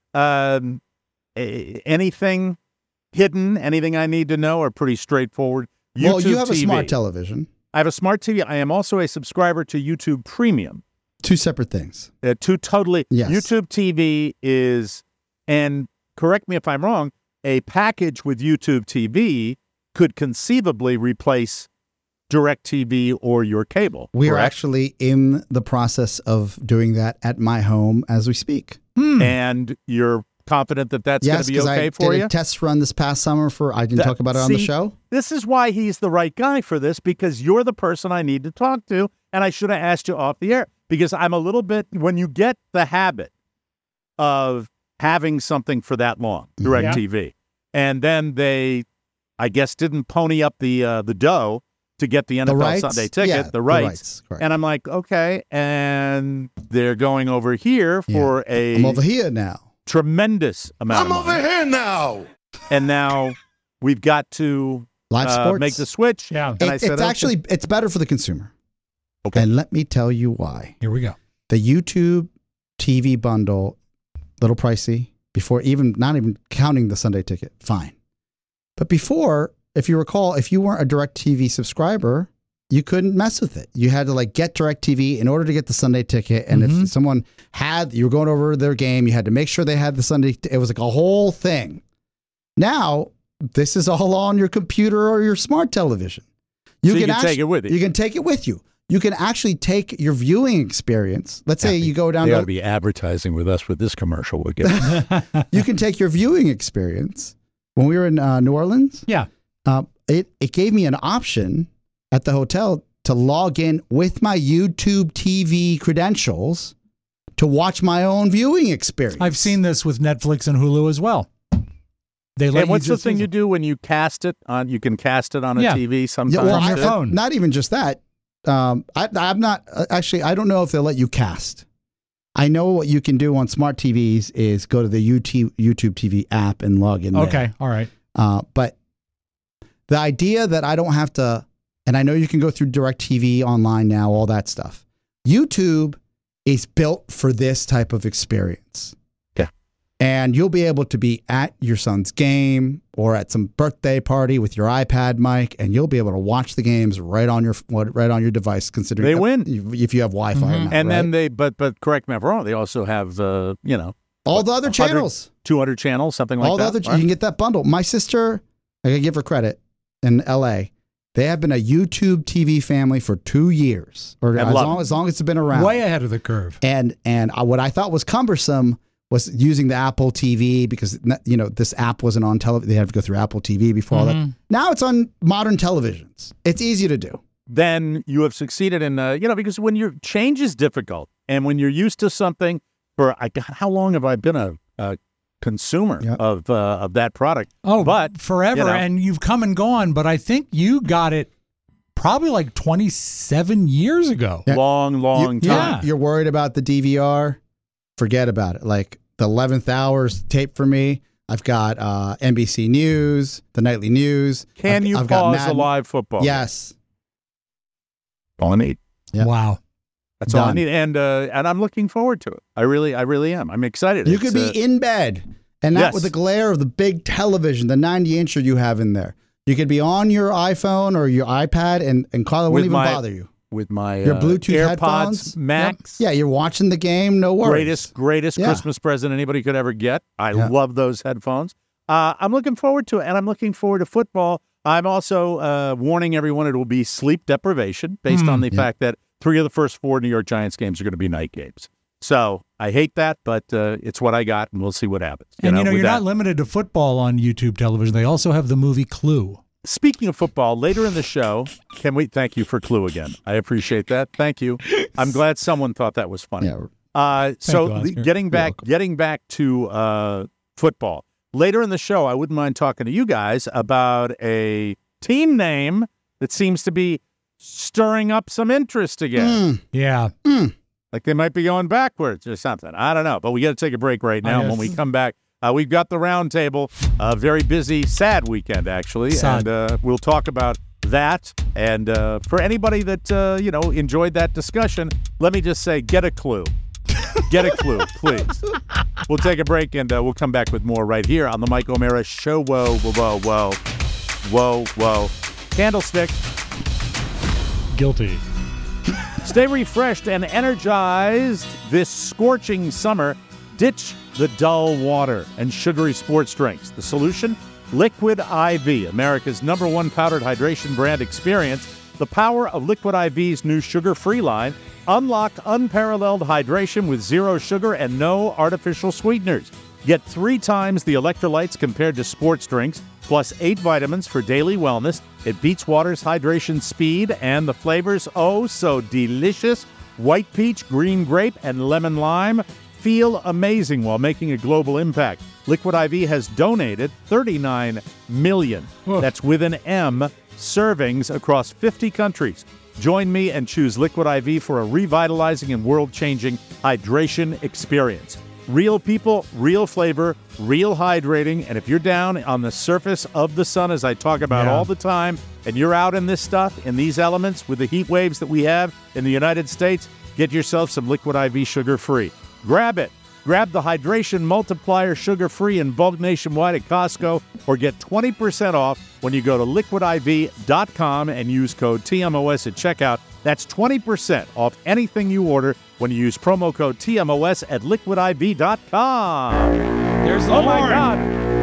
Anything hidden, anything I need to know are pretty straightforward. YouTube you have TV. A smart television. I have a smart TV. I am also a subscriber to YouTube Premium. Two separate things. Two totally. Yes. YouTube TV is, and correct me if I'm wrong, a package with YouTube TV could conceivably replace DirecTV or your cable. We are correct? actually in the process of doing that at my home as we speak. And you're confident that that's going to be okay for you? Yes, because I did a test run this past summer I didn't talk about it on the show. This is why he's the right guy for this, because you're the person I need to talk to, and I should have asked you off the air, because I'm a little bit, when you get the habit of having something for that long, DirecTV, and then they, I guess, didn't pony up the dough to get the NFL Sunday Ticket, the rights. And I'm like, okay, and they're going over here for I'm over here now. Tremendous amount of money. I'm over here now. And now we've got to live sports. Make the switch. Yeah. And I said, it's better for the consumer. Okay. And let me tell you why. Here we go. The YouTube TV bundle, little pricey, not even counting the Sunday Ticket, fine. But before, if you recall, if you weren't a DirecTV subscriber, you couldn't mess with it. You had to get DirecTV in order to get the Sunday Ticket. And if someone you were going over their game, you had to make sure they had the Sunday. It was like a whole thing. Now, this is all on your computer or your smart television. You can take it with you. You can take it with you. You can actually take your viewing experience. Let's say you go down They ought to be advertising with us with this commercial we'll get. You can take your viewing experience. When we were in New Orleans, it gave me an option at the hotel to log in with my YouTube TV credentials to watch my own viewing experience. I've seen this with Netflix and Hulu as well. And what's the thing you do when you cast it on? You can cast it on a TV sometimes from your phone. Not even just that. I'm not actually. I don't know if they'll let you cast. I know what you can do on smart TVs is go to the YouTube TV app and log in. Okay, all right. But the idea that I don't have to, and I know you can go through DirecTV online now, all that stuff. YouTube is built for this type of experience. Yeah. And you'll be able to be at your son's game or at some birthday party with your iPad mic, and you'll be able to watch the games right on your device, considering they win if you have Wi-Fi or not. And right? then but correct me if I'm wrong, they also have all the other channels, 200 channels, something like that. All the other you can get that bundle. My sister, I gotta give her credit, in LA, they have been a YouTube TV family for 2 years, or as long as it's been around. Way ahead of the curve. And what I thought was cumbersome was using the Apple TV because this app wasn't on television. They had to go through Apple TV before all that. Now it's on modern televisions. It's easy to do. Then you have succeeded in because when your change is difficult and when you're used to something for how long have I been a consumer of that product? Oh, but forever, and you've come and gone. But I think you got it probably like 27 years ago. Yeah. Long time. You're worried about the DVR? Forget about it. Like the 11th hour's taped for me. I've got NBC News, the nightly news. Can you I've got pause a live football? Yes. All I need. Yeah. Wow. That's all I Done. need, and I'm looking forward to it. I really am. I'm excited. You could be in bed and not Yes. with the glare of the big television, the 90-incher you have in there. You could be on your iPhone or your iPad and call it won't With even my- bother you. with my Your Bluetooth AirPods headphones. Max. Yep. Yeah, you're watching the game, no worries. Greatest Yeah. Christmas present anybody could ever get. I Yeah. love those headphones. I'm looking forward to it, and I'm looking forward to football. I'm also warning everyone it will be sleep deprivation based on the fact that 3 of the first 4 New York Giants games are going to be night games. So I hate that, but it's what I got, and we'll see what happens. And you're with not that. limited to football on YouTube television. They also have the movie Clue. Speaking of football, later in the show, can we thank you for Clue again? I appreciate that. Thank you. I'm glad someone thought that was funny. Yeah. So you, Oscar. getting back to football. Later in the show, I wouldn't mind talking to you guys about a team name that seems to be stirring up some interest again. Yeah. Like they might be going backwards or something. I don't know. But we got to take a break right now. And when we come back, we've got the roundtable. A very busy, sad weekend, actually. Sad. And we'll talk about that. And for anybody that, enjoyed that discussion, let me just say, get a clue. Get a clue, please. We'll take a break, and we'll come back with more right here on the Mike O'Mara Show. Whoa, whoa, whoa, whoa. Whoa, whoa. Candlestick. Guilty. Stay refreshed and energized this scorching summer. Ditch the dull water and sugary sports drinks. The solution? Liquid IV, America's #1 powdered hydration brand. Experience the power of Liquid IV's new sugar-free line. Unlock unparalleled hydration with 0 sugar and no artificial sweeteners. Get 3 times the electrolytes compared to sports drinks, plus 8 vitamins for daily wellness. It beats water's hydration speed, and the flavors, oh so delicious. White peach, green grape, and lemon lime feel amazing while making a global impact. Liquid IV has donated 39 million, that's with an M, servings across 50 countries. Join me and choose Liquid IV for a revitalizing and world-changing hydration experience. Real people, real flavor, real hydrating. And if you're down on the surface of the sun, as I talk about all the time, and you're out in this stuff, in these elements, with the heat waves that we have in the United States, get yourself some Liquid IV sugar-free. Grab it. Grab the Hydration Multiplier sugar-free in bulk nationwide at Costco, or get 20% off when you go to liquidiv.com and use code TMOS at checkout. That's 20% off anything you order when you use promo code TMOS at liquidiv.com. There's the Oh, my God.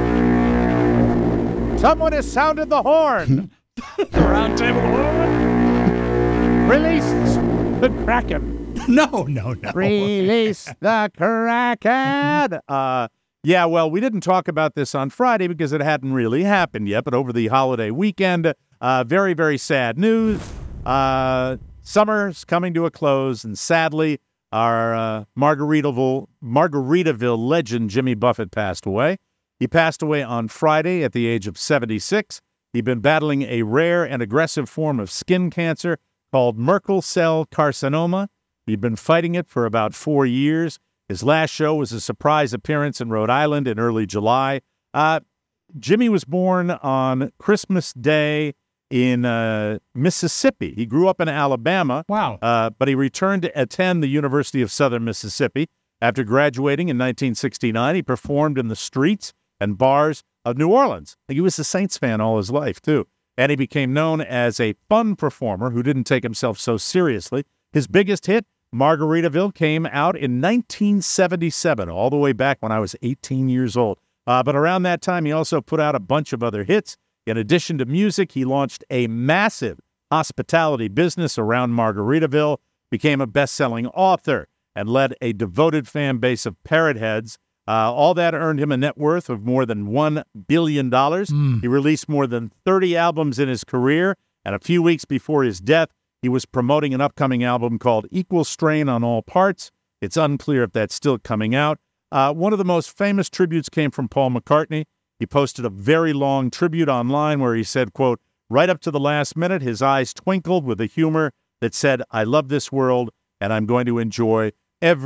Someone has sounded the horn. roundtable. Release the Kraken. No. Release the Kraken. Yeah, well, we didn't talk about this on Friday because it hadn't really happened yet, but over the holiday weekend, very, very sad news. Summer's coming to a close, and sadly, our Margaritaville legend Jimmy Buffett passed away. He passed away on Friday at the age of 76. He'd been battling a rare and aggressive form of skin cancer called Merkel cell carcinoma. He'd been fighting it for about 4 years. His last show was a surprise appearance in Rhode Island in early July. Jimmy was born on Christmas Day in Mississippi. He grew up in Alabama. Wow. But he returned to attend the University of Southern Mississippi. After graduating in 1969, he performed in the streets and bars of New Orleans. He was a Saints fan all his life, too. And he became known as a fun performer who didn't take himself so seriously. His biggest hit, Margaritaville, came out in 1977, all the way back when I was 18 years old. But around that time, he also put out a bunch of other hits. In addition to music, he launched a massive hospitality business around Margaritaville, became a best-selling author, and led a devoted fan base of parrot heads. All that earned him a net worth of more than $1 billion. He released more than 30 albums in his career, and a few weeks before his death, he was promoting an upcoming album called Equal Strain on All Parts. It's unclear if that's still coming out. One of the most famous tributes came from Paul McCartney. He posted a very long tribute online where he said, quote, right up to the last minute, his eyes twinkled with a humor that said, I love this world, and I'm going to enjoy every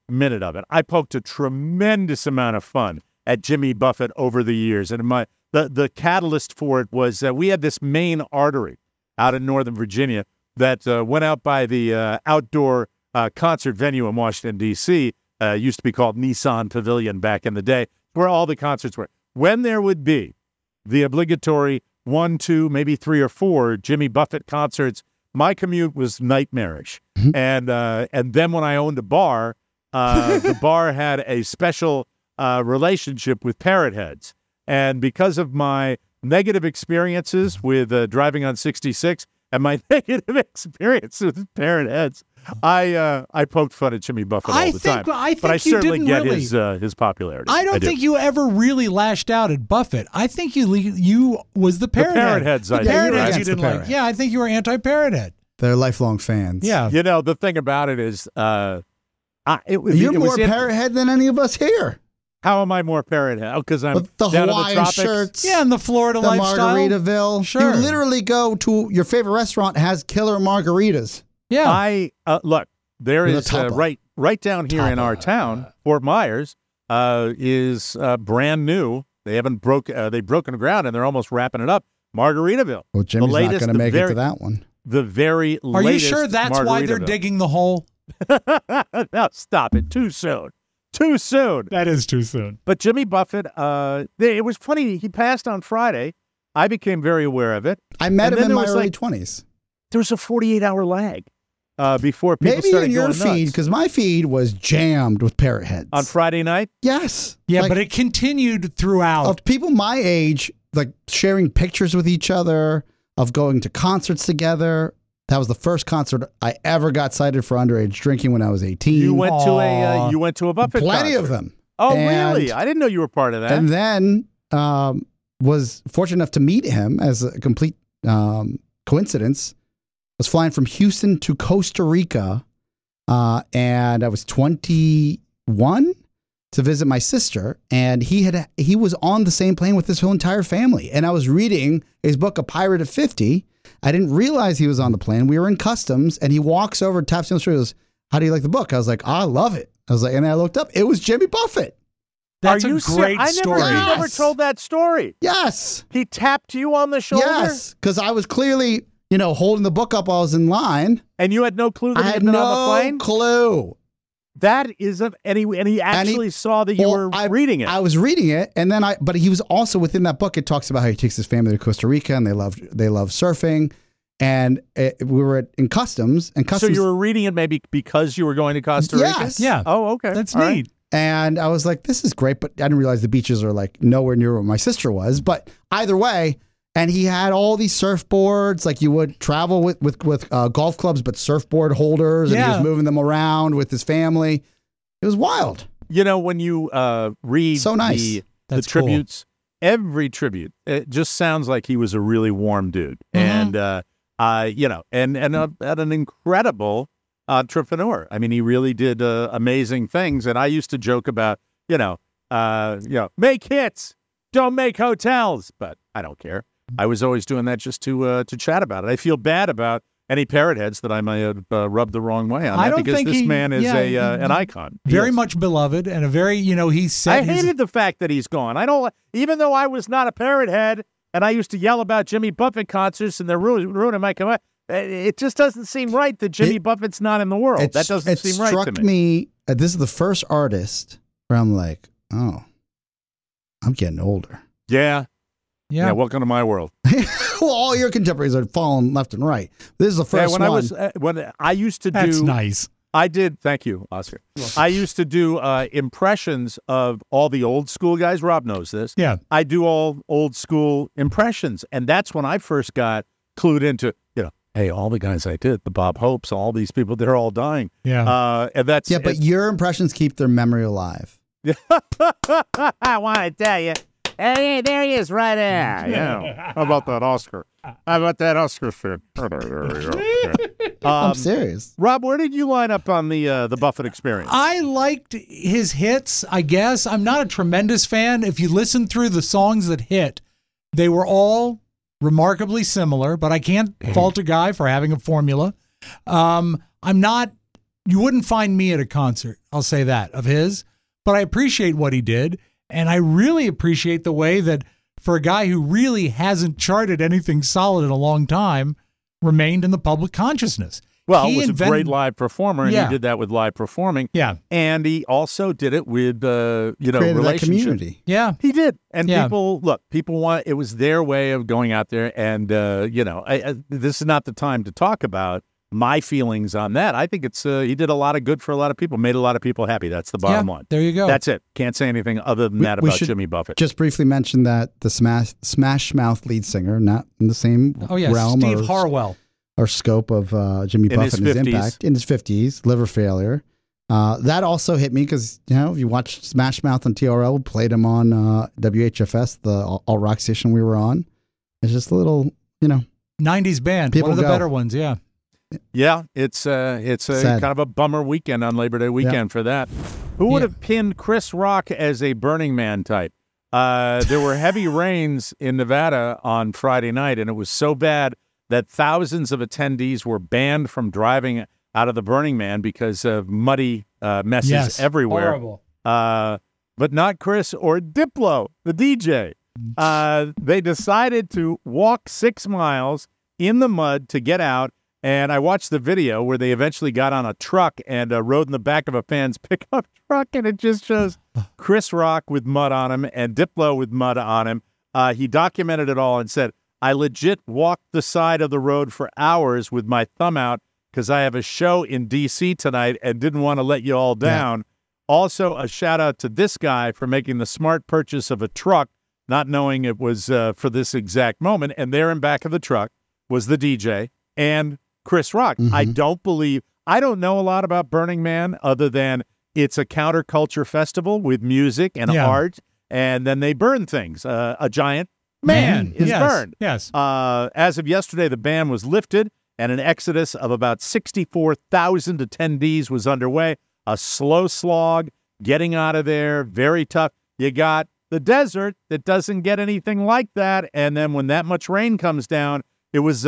minute of it. I poked a tremendous amount of fun at Jimmy Buffett over the years. And the catalyst for it was that we had this main artery out in Northern Virginia that went out by the outdoor concert venue in Washington, D.C., used to be called Nissan Pavilion back in the day, where all the concerts were. When there would be the obligatory 1, 2, maybe 3 or 4 Jimmy Buffett concerts, my commute was nightmarish. And then when I owned a bar, the bar had a special relationship with Parrot Heads. And because of my negative experiences with driving on 66 and my negative experience with Parrot Heads, I poked fun at Jimmy Buffett all the time. But I certainly get his popularity. I don't think you ever really lashed out at Buffett. I think you was the Parrot Heads. The Parrot Heads you didn't like. Yeah, I think you were anti-Parrot Head. They're lifelong fans. Yeah. You know, the thing about it is, you're more Parrot Head than any of us here. How am I more Parrot Head? Because I'm with the down Hawaiian in the tropics. shirts. Yeah, and the Florida the lifestyle. Margaritaville. Sure. You literally go to your favorite restaurant has killer margaritas. Yeah. Look, there is right down here in our town, Fort Myers, is brand new. They haven't they've broken ground and they're almost wrapping it up. Margaritaville. Well, Jimmy's not going to make it to that one. The very Are latest. you sure that's why they're digging the hole? No, stop it. Too soon. Too soon. That is too soon. But Jimmy Buffett, it was funny. He passed on Friday. I became very aware of it. I met him in my early 20s. There was a 48-hour lag before people maybe started in your going nuts. feed, because my feed was jammed with Parrot Heads. On Friday night? Yes. Yeah, but it continued throughout. Of people my age, like sharing pictures with each other, of going to concerts together. That was the first concert I ever got cited for underage drinking when I was 18. You went to a Buffett Plenty concert. of them. Oh, And- really? I didn't know you were part of that. And then was fortunate enough to meet him as a complete coincidence. I was flying from Houston to Costa Rica, and I was 21 to visit my sister, and he was on the same plane with his whole entire family. And I was reading his book, A Pirate at 50. I didn't realize he was on the plane. We were in customs, and he walks over, taps me on the shoulder, goes, "How do you like the book?" I was like, "I love it." I was like, and I looked up. It was Jimmy Buffett. That's a great story. I never told that story. Yes. He tapped you on the shoulder? Yes, because I was clearly, holding the book up while I was in line. And you had no clue that I he had had been on the plane? no clue. That is and he actually saw that you were reading it. I was reading it, and then but he was also within that book. It talks about how he takes his family to Costa Rica, and they love surfing. And we were in customs, and So you were reading it maybe because you were going to Costa Rica? Yes. Yeah. Oh, okay. That's All neat. right. And I was like, this is great, but I didn't realize the beaches are like nowhere near where my sister was. But either way, and he had all these surfboards, like you would travel with golf clubs, but surfboard holders, and he was moving them around with his family. It was wild. When you read So nice. the tributes, every tribute, it just sounds like he was a really warm dude. Mm-hmm. And an incredible entrepreneur. I mean, he really did amazing things. And I used to joke about, make hits, don't make hotels. But I don't care. I was always doing that just to chat about it. I feel bad about any Parrot Heads that I might have rubbed the wrong way on. I that don't because think this he- man is yeah, an icon. He Very is. much beloved, and a very, he said I hated the fact that he's gone. I don't, even though I was not a Parrot Head and I used to yell about Jimmy Buffett concerts and they're ruining my career. It just doesn't seem right that Jimmy Buffett's not in the world. That doesn't seem right to me. It struck me. This is the first artist where I'm like, oh, I'm getting older. Yeah. Yeah. Welcome to my world. Well, all your contemporaries are falling left and right. This is the first when one. When I used to That's do, nice. I did. Thank you, Oscar. I used to do impressions of all the old school guys. Rob knows this. Yeah. I do all old school impressions, and that's when I first got clued into. Hey, all the guys I did, the Bob Hopes, all these people, they're all dying. Yeah. And that's but your impressions keep their memory alive. I want to tell you. Hey, there he is right there. Yeah. How about that Oscar? How about that Oscar fit? I'm serious. Rob, where did you line up on the Buffett experience? I liked his hits, I guess. I'm not a tremendous fan. If you listen through the songs that hit, they were all remarkably similar, but I can't fault a guy for having a formula. I'm not you wouldn't find me at a concert, I'll say that, of his, but I appreciate what he did. And I really appreciate the way that for a guy who really hasn't charted anything solid in a long time, remained in the public consciousness. Well, He was a invented- great live performer, and Yeah. he did that with live performing. Yeah. And he also did it with, Created that relationships. community. Yeah. He did. And Yeah. people want, it was their way of going out there. And, this is not the time to talk about my feelings on that. I think he did a lot of good for a lot of people, made a lot of people happy. That's the bottom line. There you go. That's it. Can't say anything other than that We about should Jimmy Buffett. Just briefly mention that the Smash Mouth lead singer, not in the same Oh, yeah. realm Steve Harwell. or scope of Jimmy In his Buffett and his 50s. impact in his 50s, liver failure. That also hit me because, if you watch Smash Mouth on TRL, we played him on WHFS, the all rock station we were on. It's just a little, 90s band. People one of the go. better ones, yeah. Yeah, it's a Sad. kind of a bummer weekend on Labor Day weekend for that. Who would Yeah. have pinned Chris Rock as a Burning Man type? There were heavy rains in Nevada on Friday night, and it was so bad that thousands of attendees were banned from driving out of the Burning Man because of muddy messes Yes. everywhere. Horrible. But not Chris or Diplo, the DJ. They decided to walk 6 miles in the mud to get out. And I watched the video where they eventually got on a truck and rode in the back of a fan's pickup truck, and it just shows Chris Rock with mud on him and Diplo with mud on him. He documented it all and said, I legit walked the side of the road for hours with my thumb out because I have a show in D.C. tonight and didn't want to let you all down. Also, a shout out to this guy for making the smart purchase of a truck, not knowing it was for this exact moment. And there in back of the truck was the DJ and Chris Rock. Mm-hmm. I don't know a lot about Burning Man other than it's a counterculture festival with music and Yeah. art, and then they burn things. A giant man is yes. burned. Yes. As of yesterday, the ban was lifted, and an exodus of about 64,000 attendees was underway. A slow slog, getting out of there, very tough. You got the desert that doesn't get anything like that, and then when that much rain comes down, it was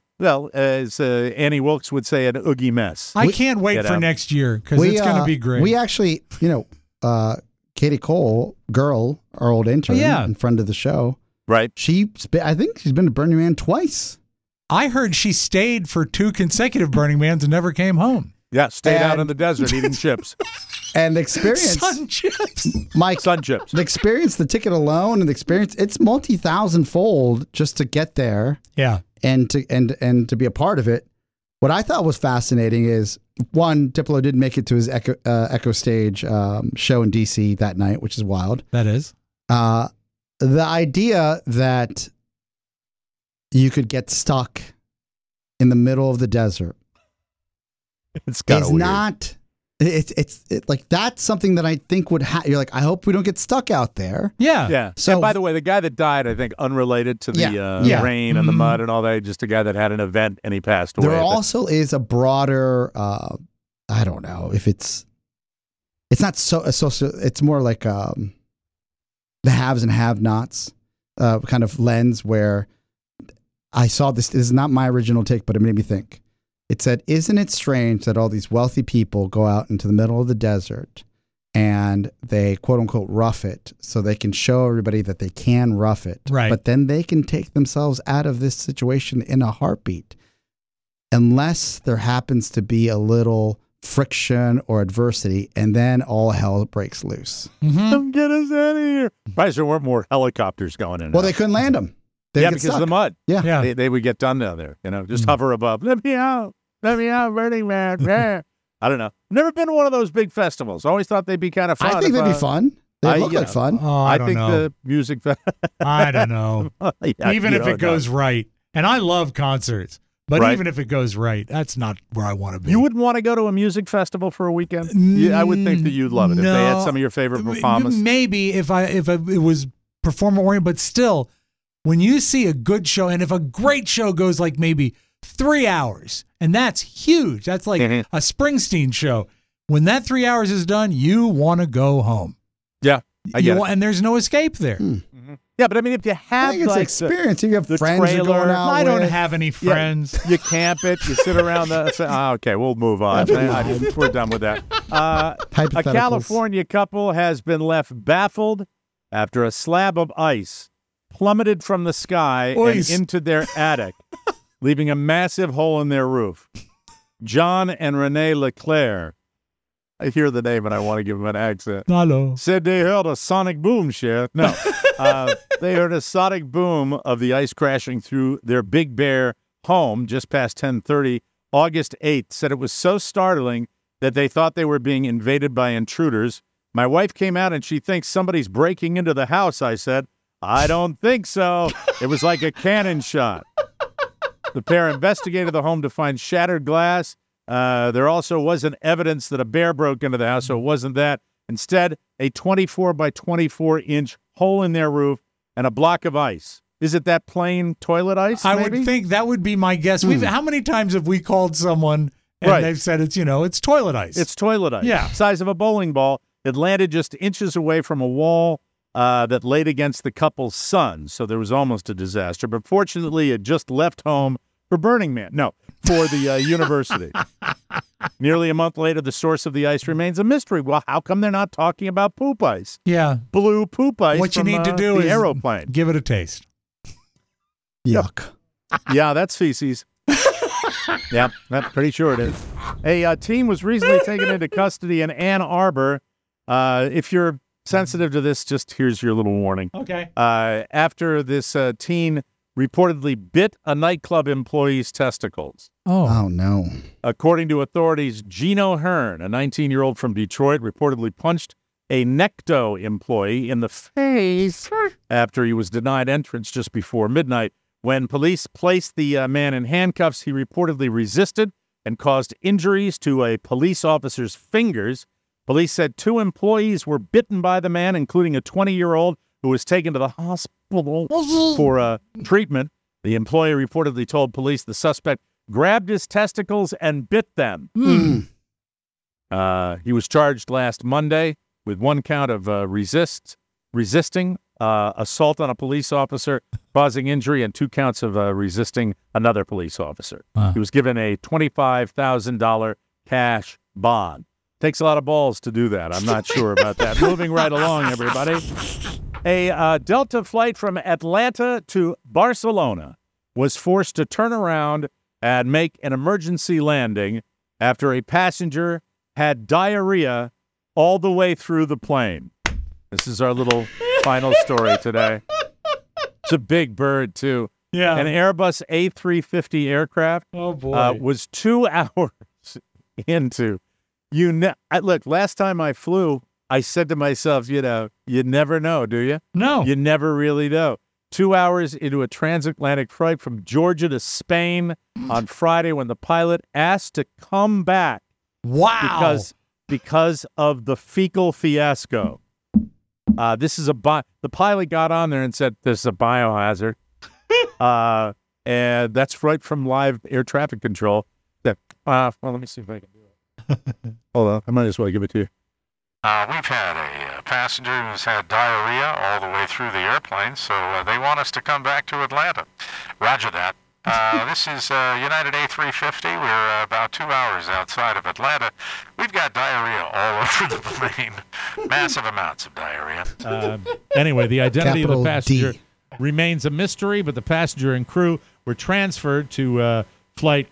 as Annie Wilkes would say, an oogie mess. I can't wait Get for out. next year because it's going to be great. We actually, Katie Cole, girl, our old intern, and friend of the show, Right. I think she's been to Burning Man twice. I heard she stayed for 2 consecutive Burning Mans and never came home. Yeah, stayed out And- in the desert eating chips. And the experience, Sun chips. Mike, Sun chips. the experience, the ticket alone, and the experience, it's multi-thousand-fold just to get there Yeah. and to be a part of it. What I thought was fascinating is, one, Diplo did make it to his Echo Stage show in DC that night, which is wild. That is. The idea that you could get stuck in the middle of the desert It's kind is of weird. not. It's like that's something that I think would happen. You're like, I hope we don't get stuck out there. Yeah. Yeah. So- And by the way, the guy that died, I think, unrelated to the Yeah. rain and the mud and all that, just a guy that had an event and he passed away. There But- also is a broader. I don't know if it's not so associated. It's more like the haves and have-nots kind of lens where I saw this. This is not my original take, but it made me think. It said, isn't it strange that all these wealthy people go out into the middle of the desert and they quote unquote rough it so they can show everybody that they can rough it. Right. But then they can take themselves out of this situation in a heartbeat unless there happens to be a little friction or adversity, and then all hell breaks loose. Come get us out of here. Probably there weren't more helicopters going in. Well, they couldn't land them. yeah, because of the mud. Yeah. Yeah. They would get done down there, just hover above. Let me out, Burning Man. Yeah. I don't know. Never been to one of those big festivals. Always thought they'd be kind of fun. I think if, they'd be fun. They look like fun. Oh, I don't think know. the music. I don't know. Yeah, Even you if don't it goes right. And I love concerts. But Right. even if it goes right, that's not where I want to be. You wouldn't want to go to a music festival for a weekend? Yeah, I would think that you'd love it if they had No. some of your favorite performers. Maybe if it was performer oriented, but still, when you see a good show, and if a great show goes like maybe 3 hours, and that's huge, that's like Mhm. a Springsteen show. When that 3 hours is done, you want to go home. Yeah, I get it. And there's no escape there. Yeah, but I mean, if you I have think it's like experience. If you have the friends you're trailer. going out I don't with. have any friends. you camp it, you sit around okay, we'll move on. We're done with that. A Hypotheticals. California couple has been left baffled after a slab of ice plummeted from the sky and into their attic, leaving a massive hole in their roof. John and Renee Leclerc, I hear the name and I want to give them an accent, Hello. said they heard a sonic boom, Chef. No. They heard a sonic boom of the ice crashing through their Big Bear home just past 10:30, August 8th. Said it was so startling that they thought they were being invaded by intruders. My wife came out and she thinks somebody's breaking into the house, I said. I don't think so. It was like a cannon shot. The pair investigated the home to find shattered glass. There also wasn't evidence that a bear broke into the house, so it wasn't that. Instead, a 24 by 24-inch hole in their roof and a block of ice. Is it that plain toilet ice, I maybe? would think that would be my guess. How many times have we called someone and Right. they've said it's toilet ice? It's toilet ice. Yeah. Size of a bowling ball. It landed just inches away from a wall that laid against the couple's son, so there was almost a disaster. But fortunately, it just left home for Burning Man. No, for the university. Nearly a month later, the source of the ice remains a mystery. Well, how come they're not talking about poop ice? Yeah. Blue poop ice What you from, need to do the is aeroplane. give it a taste. Yuck. Yeah, that's feces. Yeah, I'm pretty sure it is. A teen was recently taken into custody in Ann Arbor. If you're sensitive to this, just here's your little warning. Okay. After this teen reportedly bit a nightclub employee's testicles. Oh, no. According to authorities, Gino Hearn, a 19-year-old from Detroit, reportedly punched a Necto employee in the face after he was denied entrance just before midnight. When police placed the man in handcuffs, he reportedly resisted and caused injuries to a police officer's fingers. Police said 2 employees were bitten by the man, including a 20-year-old who was taken to the hospital for treatment. The employee reportedly told police the suspect grabbed his testicles and bit them. He was charged last Monday with 1 count of resisting assault on a police officer, causing injury, and 2 counts of resisting another police officer. He was given a $25,000 cash bond. Takes a lot of balls to do that. I'm not sure about that. Moving right along, everybody. A Delta flight from Atlanta to Barcelona was forced to turn around and make an emergency landing after a passenger had diarrhea all the way through the plane. This is our little final story today. It's a big bird, too. Yeah. An Airbus A350 aircraft was 2 hours into. Look, last time I flew, I said to myself, you never know, do you? No. You never really know. 2 hours into a transatlantic flight from Georgia to Spain on Friday when the pilot asked to come back. Wow. Because of the fecal fiasco. The pilot got on there and said, this is a biohazard. And that's right from live air traffic control. Well, let me see if I can do it. Hold on. I might as well give it to you. We've had a passenger who's had diarrhea all the way through the airplane, so they want us to come back to Atlanta. Roger that. This is United A350. We're about 2 hours outside of Atlanta. We've got diarrhea all over the plane. Massive amounts of diarrhea. Anyway, the identity of Capital the passenger D. remains a mystery, but the passenger and crew were transferred to flight.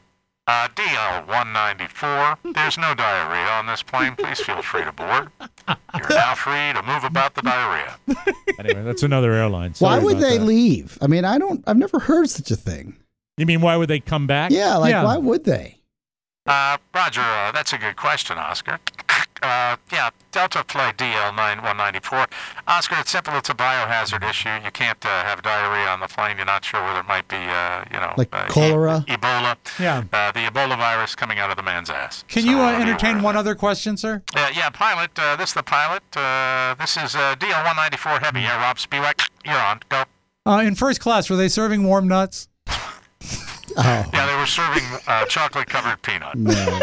DL-194. There's no diarrhea on this plane. Please feel free to board. You're now free to move about the diarrhea. Anyway, that's another airline. Why Sorry would about they that. leave? I mean, I've never heard such a thing. You mean why would they come back? Yeah, why would they? Roger, that's a good question, Oscar. Delta flight DL-194. Oscar, it's simple. It's a biohazard issue. You can't have diarrhea on the plane. You're not sure whether it might be, cholera? Ebola. Yeah. The Ebola virus coming out of the man's ass. Can you entertain one other question, sir? Pilot. This is the pilot. This is DL-194 Heavy. Yeah, Rob Spiewak. You're on. Go. In first class, were they serving warm nuts? Oh, Yeah, they were serving chocolate-covered peanut. no.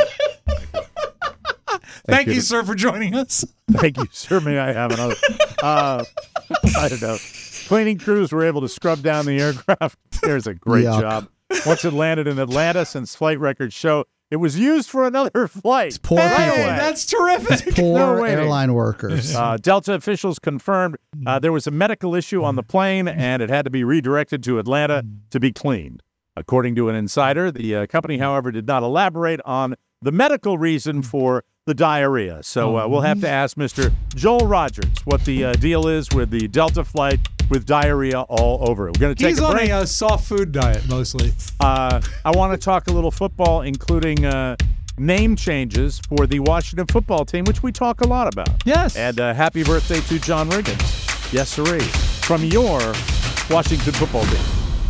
Thank you, sir, for joining us. Thank you, sir. May I have another? I don't know. Cleaning crews were able to scrub down the aircraft. There's a great Yuck. job. Once it landed in Atlanta, since flight records show it was used for another flight. Poor Right people. away. That's terrific. Poor No waiting. airline workers. Delta officials confirmed there was a medical issue on the plane, and it had to be redirected to Atlanta to be cleaned. According to an insider, the company, however, did not elaborate on the medical reason for the diarrhea. So we'll have to ask Mr. Joel Rogers what the deal is with the Delta flight with diarrhea all over it. We're going to take He's a on break. a soft food diet mostly. I want to talk a little football, including name changes for the Washington football team, which we talk a lot about. Yes. And happy birthday to John Riggins. Yes, sirree. From your Washington football team.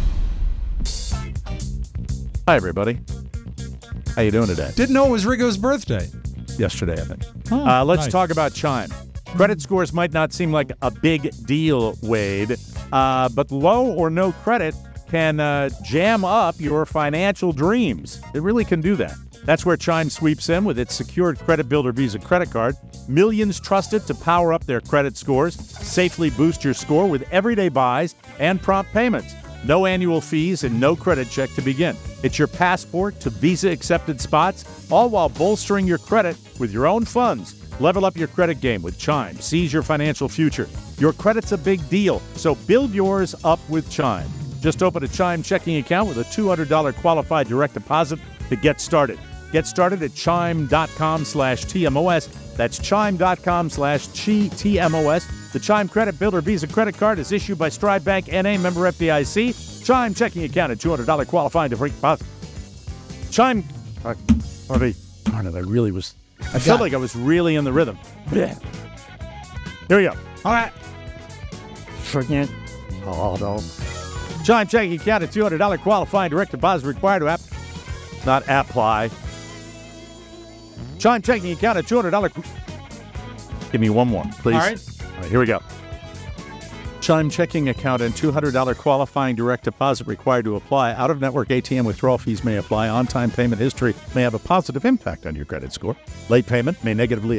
Hi, everybody. How you doing today? Didn't know it was Rigo's birthday. Yesterday, I think. Oh, Let's nice. talk about Chime. Credit scores might not seem like a big deal, Wade, but low or no credit can jam up your financial dreams. It really can do that. That's where Chime sweeps in with its secured Credit Builder Visa credit card. Millions trust it to power up their credit scores, safely boost your score with everyday buys and prompt payments. No annual fees and no credit check to begin. It's your passport to Visa-accepted spots, all while bolstering your credit with your own funds. Level up your credit game with Chime. Seize your financial future. Your credit's a big deal, so build yours up with Chime. Just open a Chime checking account with a $200 qualified direct deposit to get started. Get started at chime.com/TMOS. That's chime.com/TMOS. The Chime Credit Builder Visa credit card is issued by Stride Bank N.A. member FDIC. Chime checking account at $200 qualifying direct deposit. Chime. Darn it, I really was. I felt like I was really in the rhythm. Yeah. Here we go. All right. Forget. Oh, no. Chime checking account at $200 qualifying direct deposit required to not apply. Chime checking account at $200. Give me one more, please. All right. All right, here we go. Chime checking account and $200 qualifying direct deposit required to apply. Out-of-network ATM withdrawal fees may apply. On-time payment history may have a positive impact on your credit score. Late payment may negatively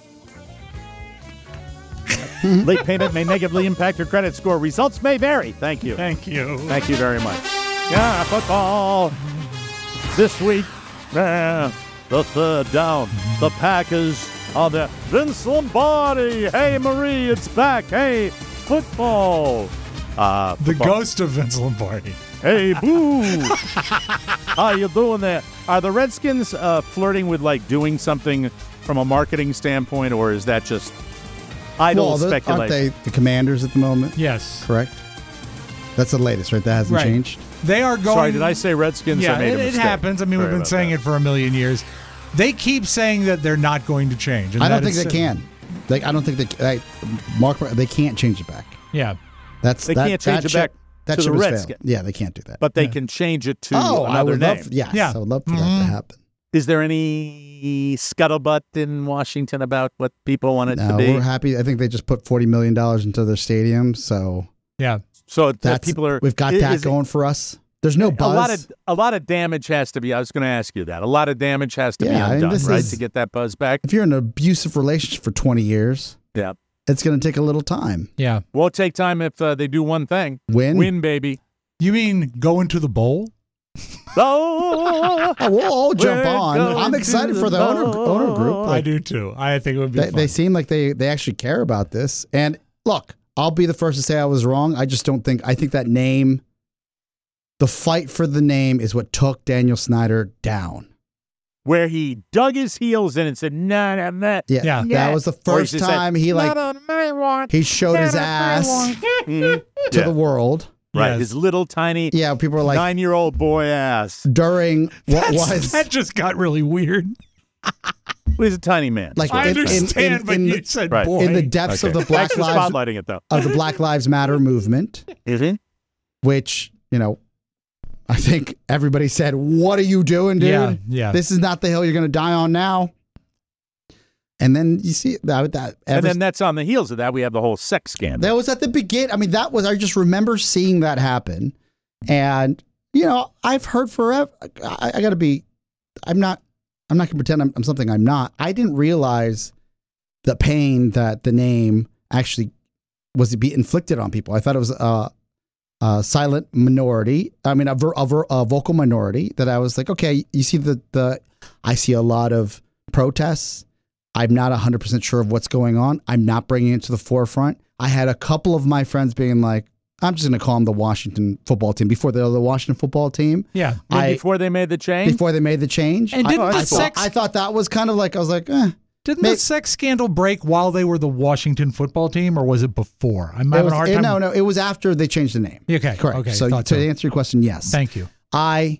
impact your credit score. Results may vary. Thank you. Thank you. Thank you very much. Yeah, football. This week, the third down. The Packers are there. Vince Lombardi. Hey, Marie, it's back. Hey, football. The Football. ghost of Vince Lombardi. Hey, boo. How you doing there? Are the Redskins flirting with, like, doing something from a marketing standpoint, or is that just idle speculation? Aren't they the Commanders at the moment? Yes. Correct? That's the latest, right? That hasn't Right. changed? They are going. Sorry, did I say Redskins? Yeah, I made a it mistake. happens. I mean, Sorry we've been about saying that. it for a million years. They keep saying that they're not going to change. And I don't that think is- they can. I don't think they they can't change it back. Yeah. They can't change it back That to ship the has failed. Redskins. Yeah, they can't do that. But they can change it to I another would name. love. Yes, Yeah. I would love for that to happen. Is there any scuttlebutt in Washington about what people want it to No, be? we're happy. I think they just put $40 million into their stadium, so Yeah. So that's people are. we've got that going for us. There's no buzz. A lot of damage has to be. I was going to ask you that. A lot of damage has to be Yeah, I mean, undone, this right, is- to get that buzz back. If you're in an abusive relationship for 20 years, Yeah, it's going to take a little time. Yeah. won't take time if they do one thing. Win, baby. You mean go into the bowl? Oh, Oh, we'll all jump We're on. going I'm excited to for the the owner group. I do too. I think it would be They, fun. they seem like they actually care about this. And look, I'll be the first to say I was wrong. I just don't think. I think that name, the fight for the name, is what took Daniel Snyder down. where he dug his heels in and said, "No, no, no." Yeah, Yeah. that was the Or he first just said, time he he showed his ass Mhm. to Yeah. the world. Right, Yes. his little tiny Yeah, people were like 9-year-old boy ass. during what was that just got really weird. Well, he's a tiny man. like I in- in- understand, in- but in you the- said Right. boy. in the depths of the Thanks for Black spotlighting it, though. Lives Matter movement, Is it? which I think everybody said, "What are you doing, dude? Yeah, yeah. This is not the hill you're going to die on now." And then you see that And then that's on the heels of that. We have the whole sex scandal. that was at the beginning. I mean, I just remember seeing that happen, and I've heard forever. I got to be. I'm not going to pretend I'm something I'm not. I didn't realize the pain that the name actually was be inflicted on people. I thought it was a silent minority. I mean, a vocal minority that I was like, okay, you see I see a lot of protests. I'm not 100% sure of what's going on. I'm not bringing it to the forefront. I had a couple of my friends being like, I'm just going to call them the Washington football team before they're the Washington football team. Yeah. Before they made the change? Before they made the change. And didn't I thought that was kind of like, I was like, Didn't the sex scandal break while they were the Washington football team, or was it before? I'm having a hard time. No, it was after they changed the name. Okay, correct. Okay, so to answer your question, yes. Thank you. I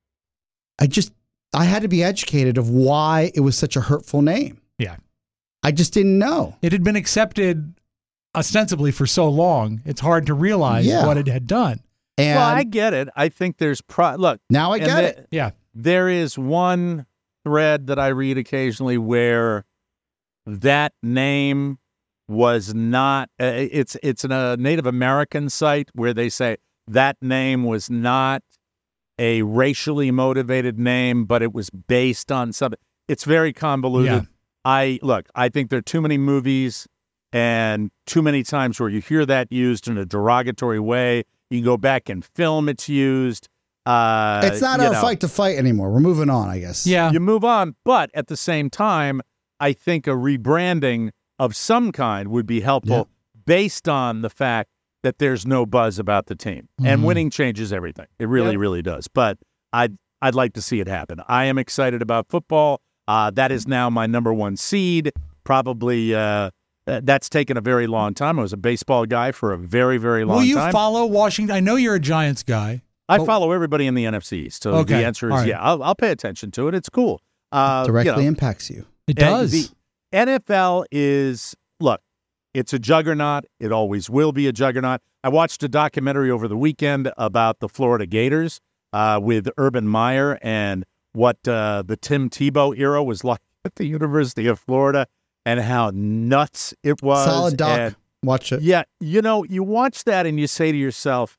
had to be educated of why it was such a hurtful name. Yeah. I just didn't know. It had been accepted ostensibly for so long, it's hard to realize what it had done. And well, I get it. I think there's look. Now I get it. Yeah. There is one thread that I read occasionally where that name was not it's a Native American site where they say that name was not a racially motivated name, but it was based on something. It's very convoluted. Yeah. I think there are too many movies and too many times where you hear that used in a derogatory way. You can go back and film it's used. It's not a fight to fight anymore. We're moving on, I guess. Yeah. You move on, but at the same time, I think a rebranding of some kind would be helpful based on the fact that there's no buzz about the team. And winning changes everything. It really, really does. But I'd like to see it happen. I am excited about football. That is now my number one seed. Probably that's taken a very long time. I was a baseball guy for a very, very long time. Will you follow Washington? I know you're a Giants guy. I follow everybody in the NFC East. So the answer is I'll pay attention to it. It's cool. Directly impacts you. It does. The NFL is, look, it's a juggernaut. It always will be a juggernaut. I watched a documentary over the weekend about the Florida Gators with Urban Meyer and what the Tim Tebow era was like at the University of Florida and how nuts it was. Solid doc. And, watch it. Yeah, you watch that and you say to yourself,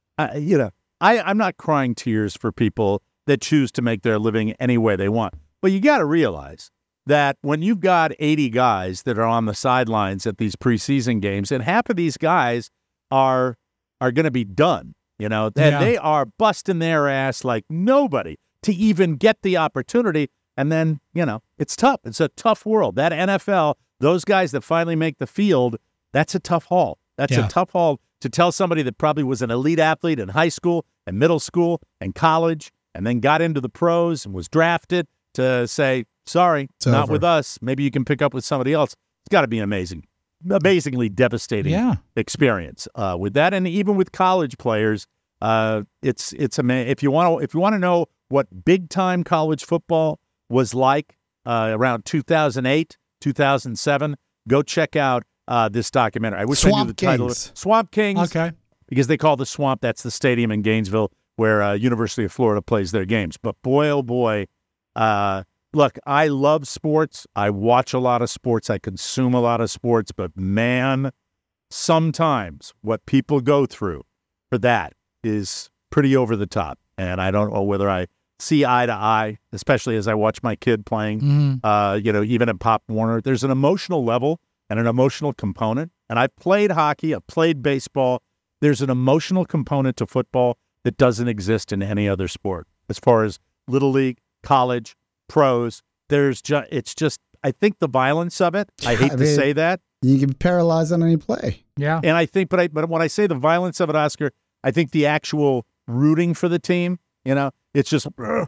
I'm not crying tears for people that choose to make their living any way they want. But you got to realize that when you've got 80 guys that are on the sidelines at these preseason games, and half of these guys are going to be done, and they are busting their ass like nobody to even get the opportunity. And then, it's tough. It's a tough world. That NFL, those guys that finally make the field, that's a tough haul. That's a tough haul to tell somebody that probably was an elite athlete in high school and middle school and college and then got into the pros and was drafted to say, sorry, it's not over. with us. Maybe you can pick up with somebody else. It's got to be amazingly devastating experience with that. And even with college players, it's amazing. If you want to know what big time college football was like around 2008, 2007, go check out this documentary. I wish I knew the title. Swamp Kings. Okay. Because they call the Swamp, that's the stadium in Gainesville where University of Florida plays their games. But boy, oh boy, look, I love sports. I watch a lot of sports. I consume a lot of sports. But man, sometimes what people go through for that is pretty over the top. And I don't know whether I see eye to eye, especially as I watch my kid playing, even at Pop Warner. There's an emotional level and an emotional component. And I played hockey. I played baseball. There's an emotional component to football that doesn't exist in any other sport. As far as Little League, college, pros, it's just, I think the violence of it, I hate to say that. You can be paralyzed on any play. Yeah. And I think, but when I say the violence of it, Oscar, I think the actual rooting for the team, it's just rip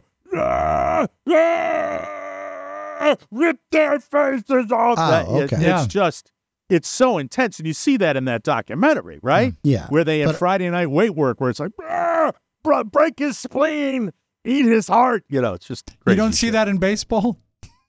their faces off. Okay. It's so intense. And you see that in that documentary, right? Yeah. Where they have Friday night weight work where it's like, break his spleen, eat his heart. It's just crazy. You don't see that in baseball?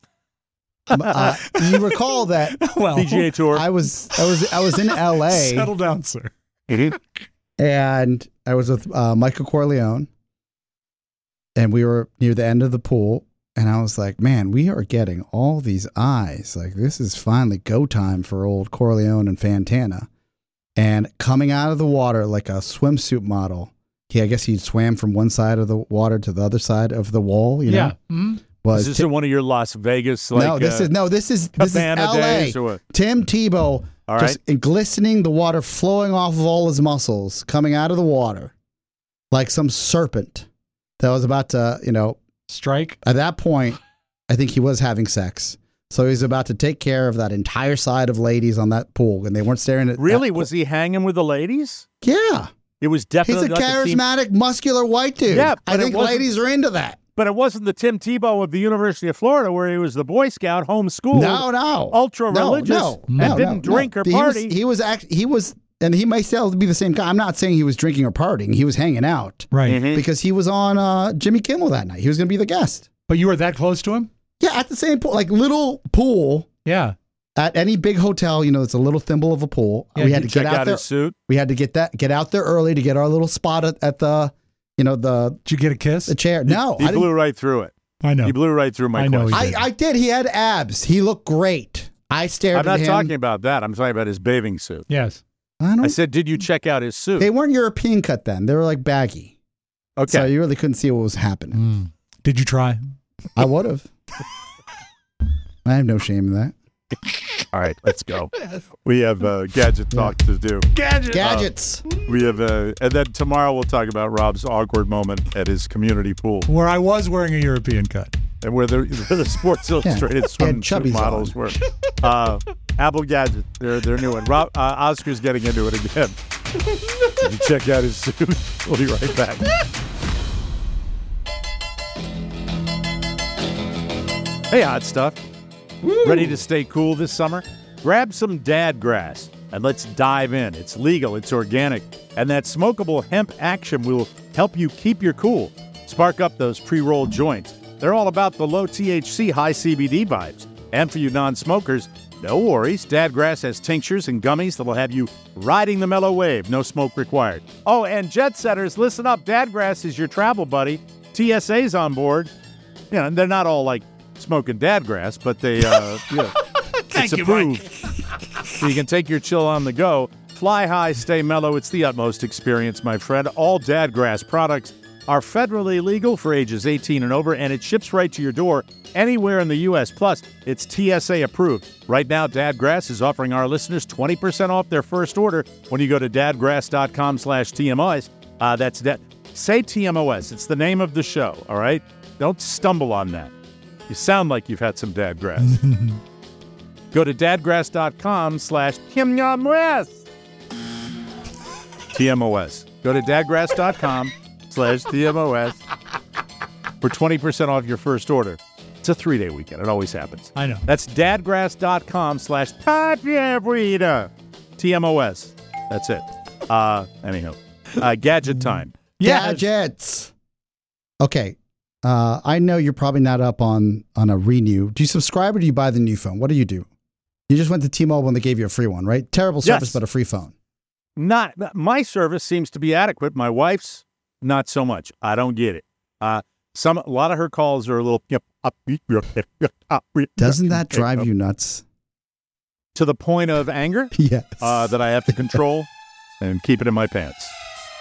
You recall that PGA Tour. I was in LA. Settle down, sir. And I was with Michael Corleone, and we were near the end of the pool, and I was like, man, we are getting all these eyes. Like, this is finally go time for old Corleone and Fantana. And coming out of the water like a swimsuit model, I guess he swam from one side of the water to the other side of the wall, Yeah. Mm-hmm. Is this in one of your Las Vegas? No, this is LA. days or what? Tim Tebow All right. Just glistening, the water flowing off of all his muscles, coming out of the water like some serpent that was about to, Strike. at that point, I think he was having sex. So he was about to take care of that entire side of ladies on that pool, and they weren't staring at. Really? Was he hanging with the ladies? Yeah. It was He's definitely a not the team. charismatic, muscular white dude. Yeah, I but it think wasn't- ladies are into that. But it wasn't the Tim Tebow of the University of Florida where he was the Boy Scout, homeschooled, No. ultra No, religious, no, and no, didn't no, drink no. or party. He was, and he may still be the same guy. I'm not saying he was drinking or partying. He was hanging out. Right. Mm-hmm. Because he was on Jimmy Kimmel that night. He was going to be the guest. But you were that close to him? Yeah, at the same pool, like little pool Yeah. at any big hotel. It's a little thimble of a pool. Yeah, we had you to get Check out out there. his suit. We had to get out there early to get our little spot at the, the Did you get a kiss? chair. No, He I didn't. blew right through it. I know. He blew right through my I know he question. did. I did. He had abs. He looked great. I stared I'm at not him. talking about that. I'm talking about his bathing suit. Yes. I said, did you check out his suit? They weren't European cut then. They were like baggy. Okay. So you really couldn't see what was happening. Did you try? I would have. I have no shame in that. All right, let's go. We have gadget talk to do. Gadgets. We have, and then tomorrow we'll talk about Rob's awkward moment at his community pool, Where I was wearing a European cut. and where the Sports Illustrated swim suit chubbies models were. Apple Gadget, they're new one. Rob, Oscar's getting into it again. Did you check out his suit? We'll be right back. Hey, hot stuff. Ready to stay cool this summer? Grab some Dad Grass and let's dive in. It's legal, it's organic, and that smokable hemp action will help you keep your cool. Spark up those pre-rolled joints. They're all about the low THC, high CBD vibes. And for you non-smokers, no worries. Dad Grass has tinctures and gummies that'll have you riding the mellow wave. No smoke required. Oh, and jet setters, listen up. Dad Grass is your travel buddy. TSA's on board. They're not all like smoking Dad Grass, but they, it's approved. So you can take your chill on the go. Fly high, stay mellow. It's the utmost experience, my friend. All Dad Grass products are federally legal for ages 18 and over, and it ships right to your door anywhere in the U.S. Plus, it's TSA approved. Right now, Dad Grass is offering our listeners 20% off their first order when you go to dadgrass.com/TMOS. That's that. Say TMOS. It's the name of the show, all right? Don't stumble on that. You sound like you've had some Dad Grass. Go to dadgrass.com/TMOS. TMOS. Go to dadgrass.com/TMOS for 20% off your first order. It's a 3-day weekend. It always happens. I know. That's dadgrass.com/TMOS. TMOS. That's it. Anyhow, gadget time. Gadgets. Okay. I know you're probably not up on a renew. Do you subscribe or do you buy the new phone? What do? You just went to T-Mobile and they gave you a free one, right? Terrible service, Yes. but a free phone. Not my service seems to be adequate. My wife's not so much. I don't get it. A lot of her calls are a little. Doesn't that drive you nuts? To the point of anger? Yes. That I have to control and keep it in my pants.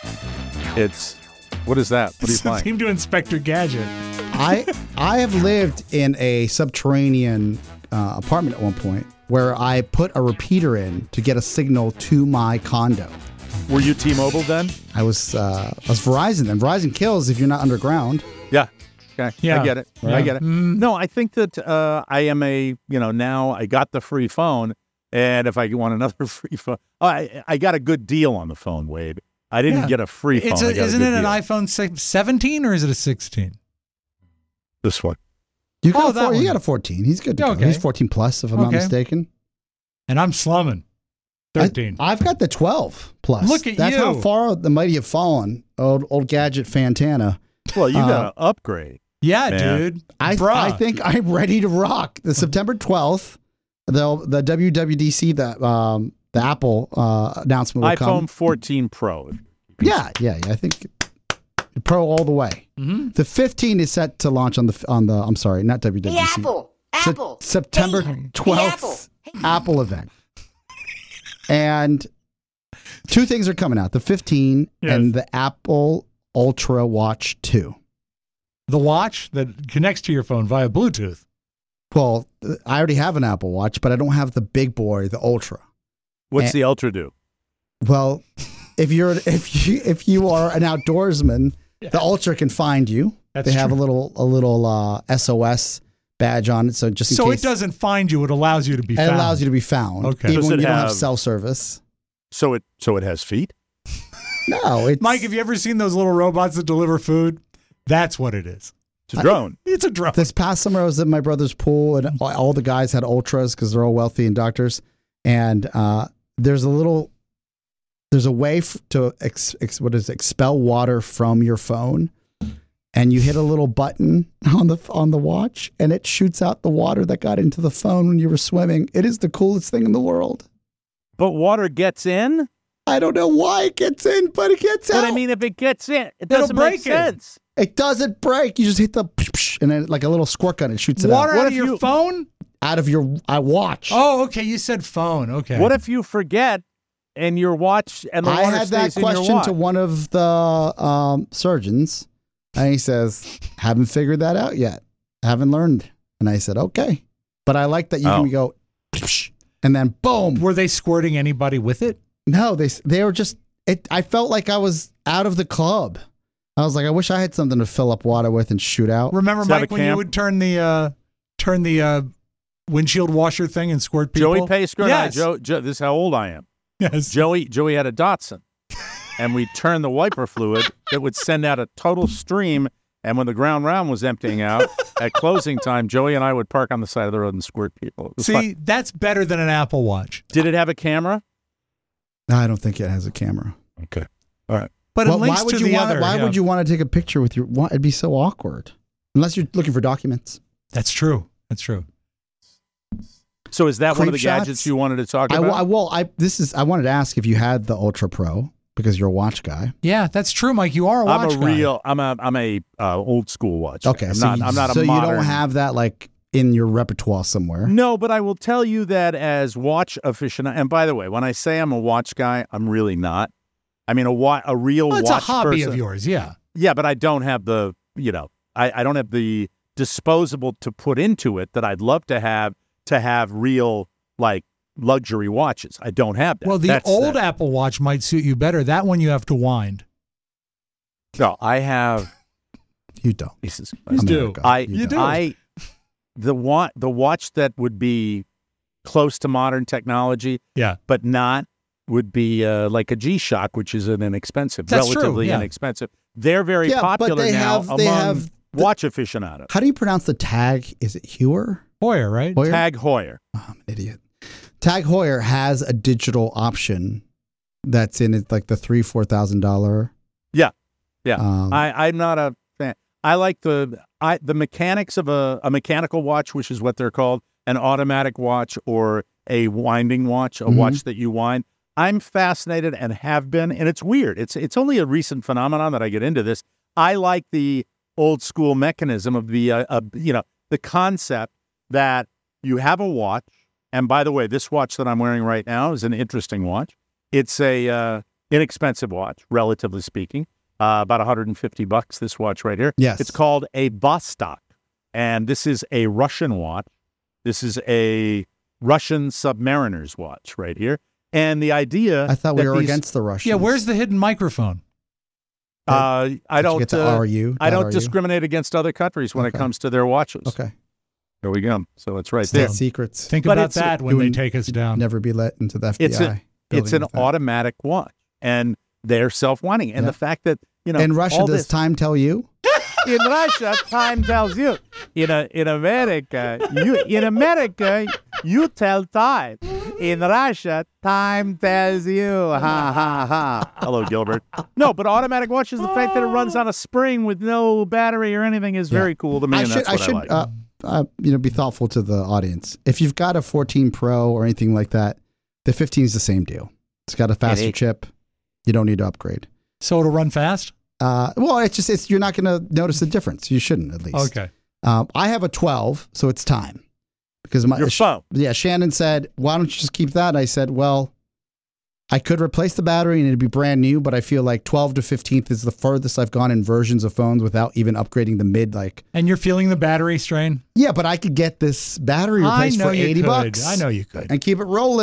What is that? What are you playing? Seem to Inspector Gadget. I have lived in a subterranean apartment at one point where I put a repeater in to get a signal to my condo. Were you T-Mobile then? I was Verizon then. Verizon kills if you're not underground. Yeah. Okay. Yeah. I get it. I get it. No, I think that I am now I got the free phone, and if I want another free phone, I got a good deal on the phone, Wade. I didn't get a free phone. Isn't it an iPhone 17 or is it a 16? This one. You got, that one. you got a 14. He's good to go. Okay. He's 14 plus, if I'm not Okay. mistaken. And I'm slumming. 13. I've got the 12 plus. Look at That's you. how far the mighty have fallen. Old gadget Fantana. Well, you got to upgrade. yeah, Man. dude. I Bruh. think I'm ready to rock. The September 12th, the WWDC, the Apple announcement will come. iPhone 14 Pro. Yeah. I think Pro all the way. Mhm. The 15 is set to launch on the I'm sorry, not WWDC. The Apple. Apple. September Hey, 12th Apple event. And two things are coming out: the 15 Yes. and the Apple Ultra Watch 2. The watch that connects to your phone via Bluetooth. Well, I already have an Apple Watch, but I don't have the big boy, the Ultra. What's the Ultra do? Well, if you are an outdoorsman, the Ultra can find you. They have a little SOS badge on it, so just in case. It doesn't find you; it allows you to be It found. allows you to be found. Okay. Even Does when it you don't have- have cell service. So it has feet? No, it's Mike, have you ever seen those little robots that deliver food? That's what it is. It's a drone. It's a drone. This past summer, I was at my brother's pool, and all the guys had Ultras because they're all wealthy and doctors. And there's a way to expel water from your phone, and you hit a little button on the watch, and it shoots out the water that got into the phone when you were swimming. It is the coolest thing in the world. But water gets in? I don't know why it gets in, but it gets out. But I mean, if it gets in, it doesn't make sense. It doesn't break. You just hit the and then like a little squirt gun, it shoots it Water out. out of your phone? Out of your watch. Oh, okay. You said phone. Okay. What if you forget and your watch and the I water had that stays in your question watch? to one of the surgeons, and he says, "Haven't figured that out yet. Haven't learned." And I said, "Okay," but I like that you can go, and then boom. Were they squirting anybody with it? No, they were just. I felt like I was out of the club. I was like, I wish I had something to fill up water with and shoot out. Remember, Does it have Mike, a when you camp? would turn the windshield washer thing and squirt people? Joey Pasker Yes. and I, Joe, this is how old I am. Yes. Joey had a Datsun, and we turned the wiper fluid that would send out a total stream. And when the ground round was emptying out at closing time, Joey and I would park on the side of the road and squirt people. It was See, fun. that's better than an Apple Watch. Did it have a camera? No, I don't think it has a camera. Okay, all right. But Well, it links why would to you the want? other. Why yeah. would you want to take a picture with your? It'd be so awkward, unless you're looking for documents. That's true. That's true. So is that one of the Creep shots? gadgets you wanted to talk about? I wanted to ask if you had the Ultra Pro because you're a watch guy. Yeah, that's true, Mike. You are a watch guy. I'm a old school watch guy. Okay, I'm so not a so modern. you don't have that like in your repertoire somewhere. No, but I will tell you that as watch aficionado, and by the way, when I say I'm a watch guy, I'm really not. I mean, a real Well, it's watch a hobby person. of yours, yeah. Yeah, but I don't have the, I don't have the disposable to put into it that I'd love to have real, like, luxury watches. I don't have that. Well, the That's old that. Apple Watch might suit you better. That one you have to wind. No, I have. You don't. Jesus You do. America. You don't. do. The watch that would be close to modern technology, Yeah. but not, would be like a G-Shock, which is an inexpensive, That's true, relatively yeah. inexpensive. They're very Yeah, but popular they now have- among they have watch aficionados. How do you pronounce the tag? Is it Heuer? Hoyer, right? Heuer? Tag Heuer. Oh, I'm an idiot. Tag Heuer has a digital option that's in it, like the $3,000-$4,000. Yeah. Um, I'm not a fan. I like the mechanics of a mechanical watch, which is what they're called, an automatic watch or a winding watch, a watch that you wind. I'm fascinated and have been, and it's weird. It's only a recent phenomenon that I get into this. I like the old school mechanism of the the concept that you have a watch. And by the way, this watch that I'm wearing right now is an interesting watch. It's a inexpensive watch, relatively speaking, about $150. This watch right here. Yes. It's called a Vostok, and this is a Russian watch. This is a Russian submariner's watch right here. And the idea, I thought we that were these- against the Russians. Yeah, where's the hidden microphone? I Did don't. you get the RU? I That don't RU? discriminate against other countries when it Okay. comes to their watches. Okay. There we go. So it's right State there. secrets. Think But about it's- that when You they would take us down. Never be let into the FBI. It's an building with that. automatic watch, and they're Yeah. self-winding. And the fact that In Russia, all does this, time tell you? in Russia, time tells you. In America, you tell time. In Russia, time tells you. Ha ha ha. Hello, Gilbert. No, but automatic watches, the fact that it runs on a spring with no battery or anything is very cool to me. and that's what I like. Be thoughtful to the audience. If you've got a 14 Pro or anything like that, the 15 is the same deal. It's got a faster chip. You don't need to upgrade. So it'll run fast? Well, it's you're not going to notice the difference. You shouldn't, at least. Okay. I have a 12, so it's time. Because Your phone. Yeah, Shannon said, why don't you just keep that? And I said, well, I could replace the battery and it'd be brand new, but I feel like 12 to 15th is the furthest I've gone in versions of phones without even upgrading the mid. And you're feeling the battery strain? Yeah, but I could get this battery replaced for $80. I know you could. And keep it rolling.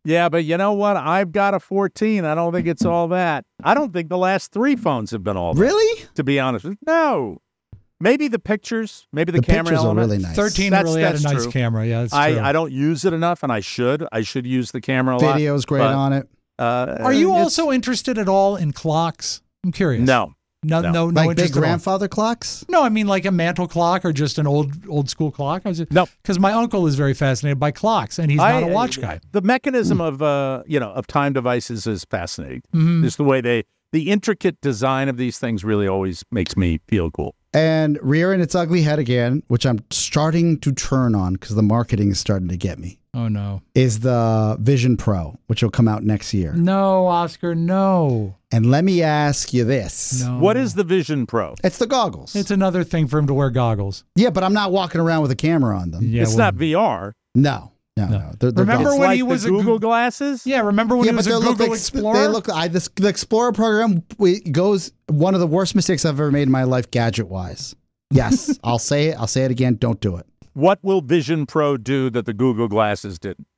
Yeah, but you know what? I've got a 14. I don't think it's all that. I don't think the last 3 phones have been all that. Really? To be honest with you. No. Maybe the pictures, maybe the camera pictures element. are really nice. 13 really had a nice true. camera. Yeah, that's true. I don't use it enough, and I should. I should use the camera a lot. Video's great but, on it. Are you also interested at all in clocks? I'm curious. No. No Like interest big at all. grandfather clocks? No, I mean like a mantle clock or just an old school clock. No. Because my uncle is very fascinated by clocks, and he's not a watch guy. The mechanism of time devices is fascinating. Mm-hmm. Just the way the intricate design of these things really always makes me feel cool. And rearing its ugly head again, which I'm starting to turn on because the marketing is starting to get me, Oh no. is the Vision Pro, which will come out next year. No, Oscar, no. And let me ask you this. No. What is the Vision Pro? It's the goggles. It's another thing for him to wear goggles. Yeah, but I'm not walking around with a camera on them. Yeah, It's not VR. No. They're Remember goggles. when Like he was the a Google glasses? Yeah, remember when he was a they look Google like, Explorer? They look. The Explorer program goes one of the worst mistakes I've ever made in my life, gadget wise. Yes, I'll say it. I'll say it again. Don't do it. What will Vision Pro do that the Google glasses didn't?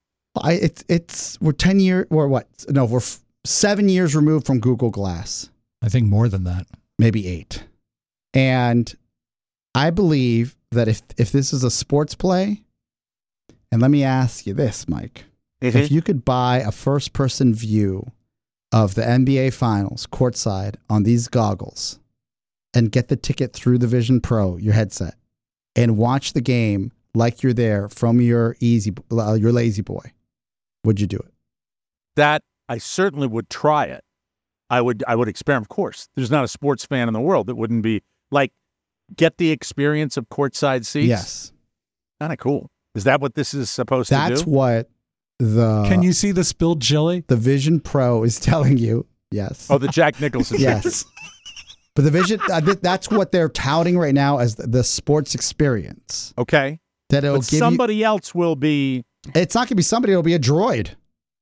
We're 10 years or what? No, we're 7 years removed from Google Glass, I think more than that. maybe 8. And I believe that if this is a sports play, and let me ask you this, Mike, if you could buy a first-person view of the NBA Finals courtside on these goggles and get the ticket through the Vision Pro, your headset, and watch the game like you're there from your Lazy Boy, would you do it? That I certainly would try it. I would experiment. Of course, there's not a sports fan in the world that wouldn't be like, get the experience of courtside seats. Yes. Kind of cool. Is that what this is supposed That's to do? what Can you see the spilled chili? the Vision Pro is telling you. Yes. Oh, the Jack Nicholson picture. Yes. But the Vision, that's what they're touting right now as the sports experience. Okay. That it'll But give somebody else will be. you. It's not going to be somebody. It'll be a droid.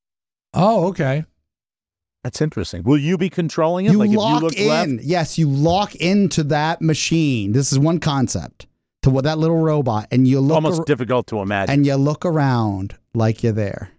Oh, okay. That's interesting. Will you be controlling it? You like lock if you look in. left? Yes, you lock into that machine. This is one concept. To what that little robot, and you look Almost difficult to imagine. and you look around like you're there.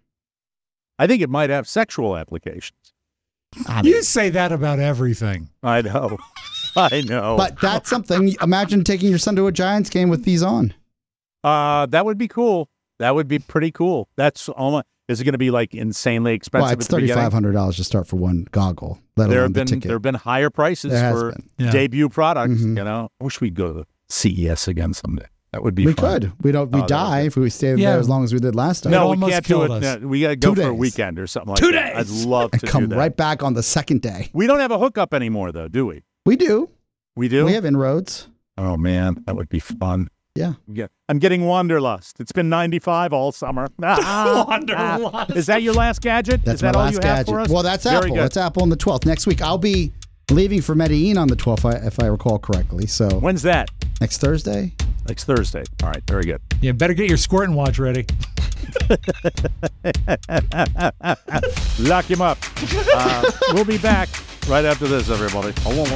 I think it might have sexual applications. You say that about everything. I know. I know. But that's something. Imagine taking your son to a Giants game with these on. That would be cool. That would be pretty cool. That's almost. Is it going to be like insanely expensive? Well, it's at the beginning? $3,500 to start for one goggle. Let There alone have the been ticket. there have been higher prices There has for been. Yeah. debut products. Mhm. You know, I wish we'd go to CES again someday. That would be We fun. could. We don't. We Oh, that die would if we stay Yeah. there as long as we did last time. It No, we almost can't do it. killed us. No, we got to go 2 for a days. weekend or something like 2 that. I'd days. love And to come do that. right back on the second day. We don't have a hookup anymore, though, do we? We do. We do. We have inroads. Oh man, that would be fun. Yeah. I'm getting wanderlust. It's been 95 all summer. Wanderlust. Is that your last gadget? That's Is that my all last you gadget. have for us? Well, that's Very Apple. good. That's Apple on the 12th. Next week, I'll be leaving for Medellin on the 12th, if I recall correctly. So When's that? next Thursday. Next Thursday. All right, very good. Yeah, better get your squirting watch ready. Lock him up. We'll be back right after this, everybody.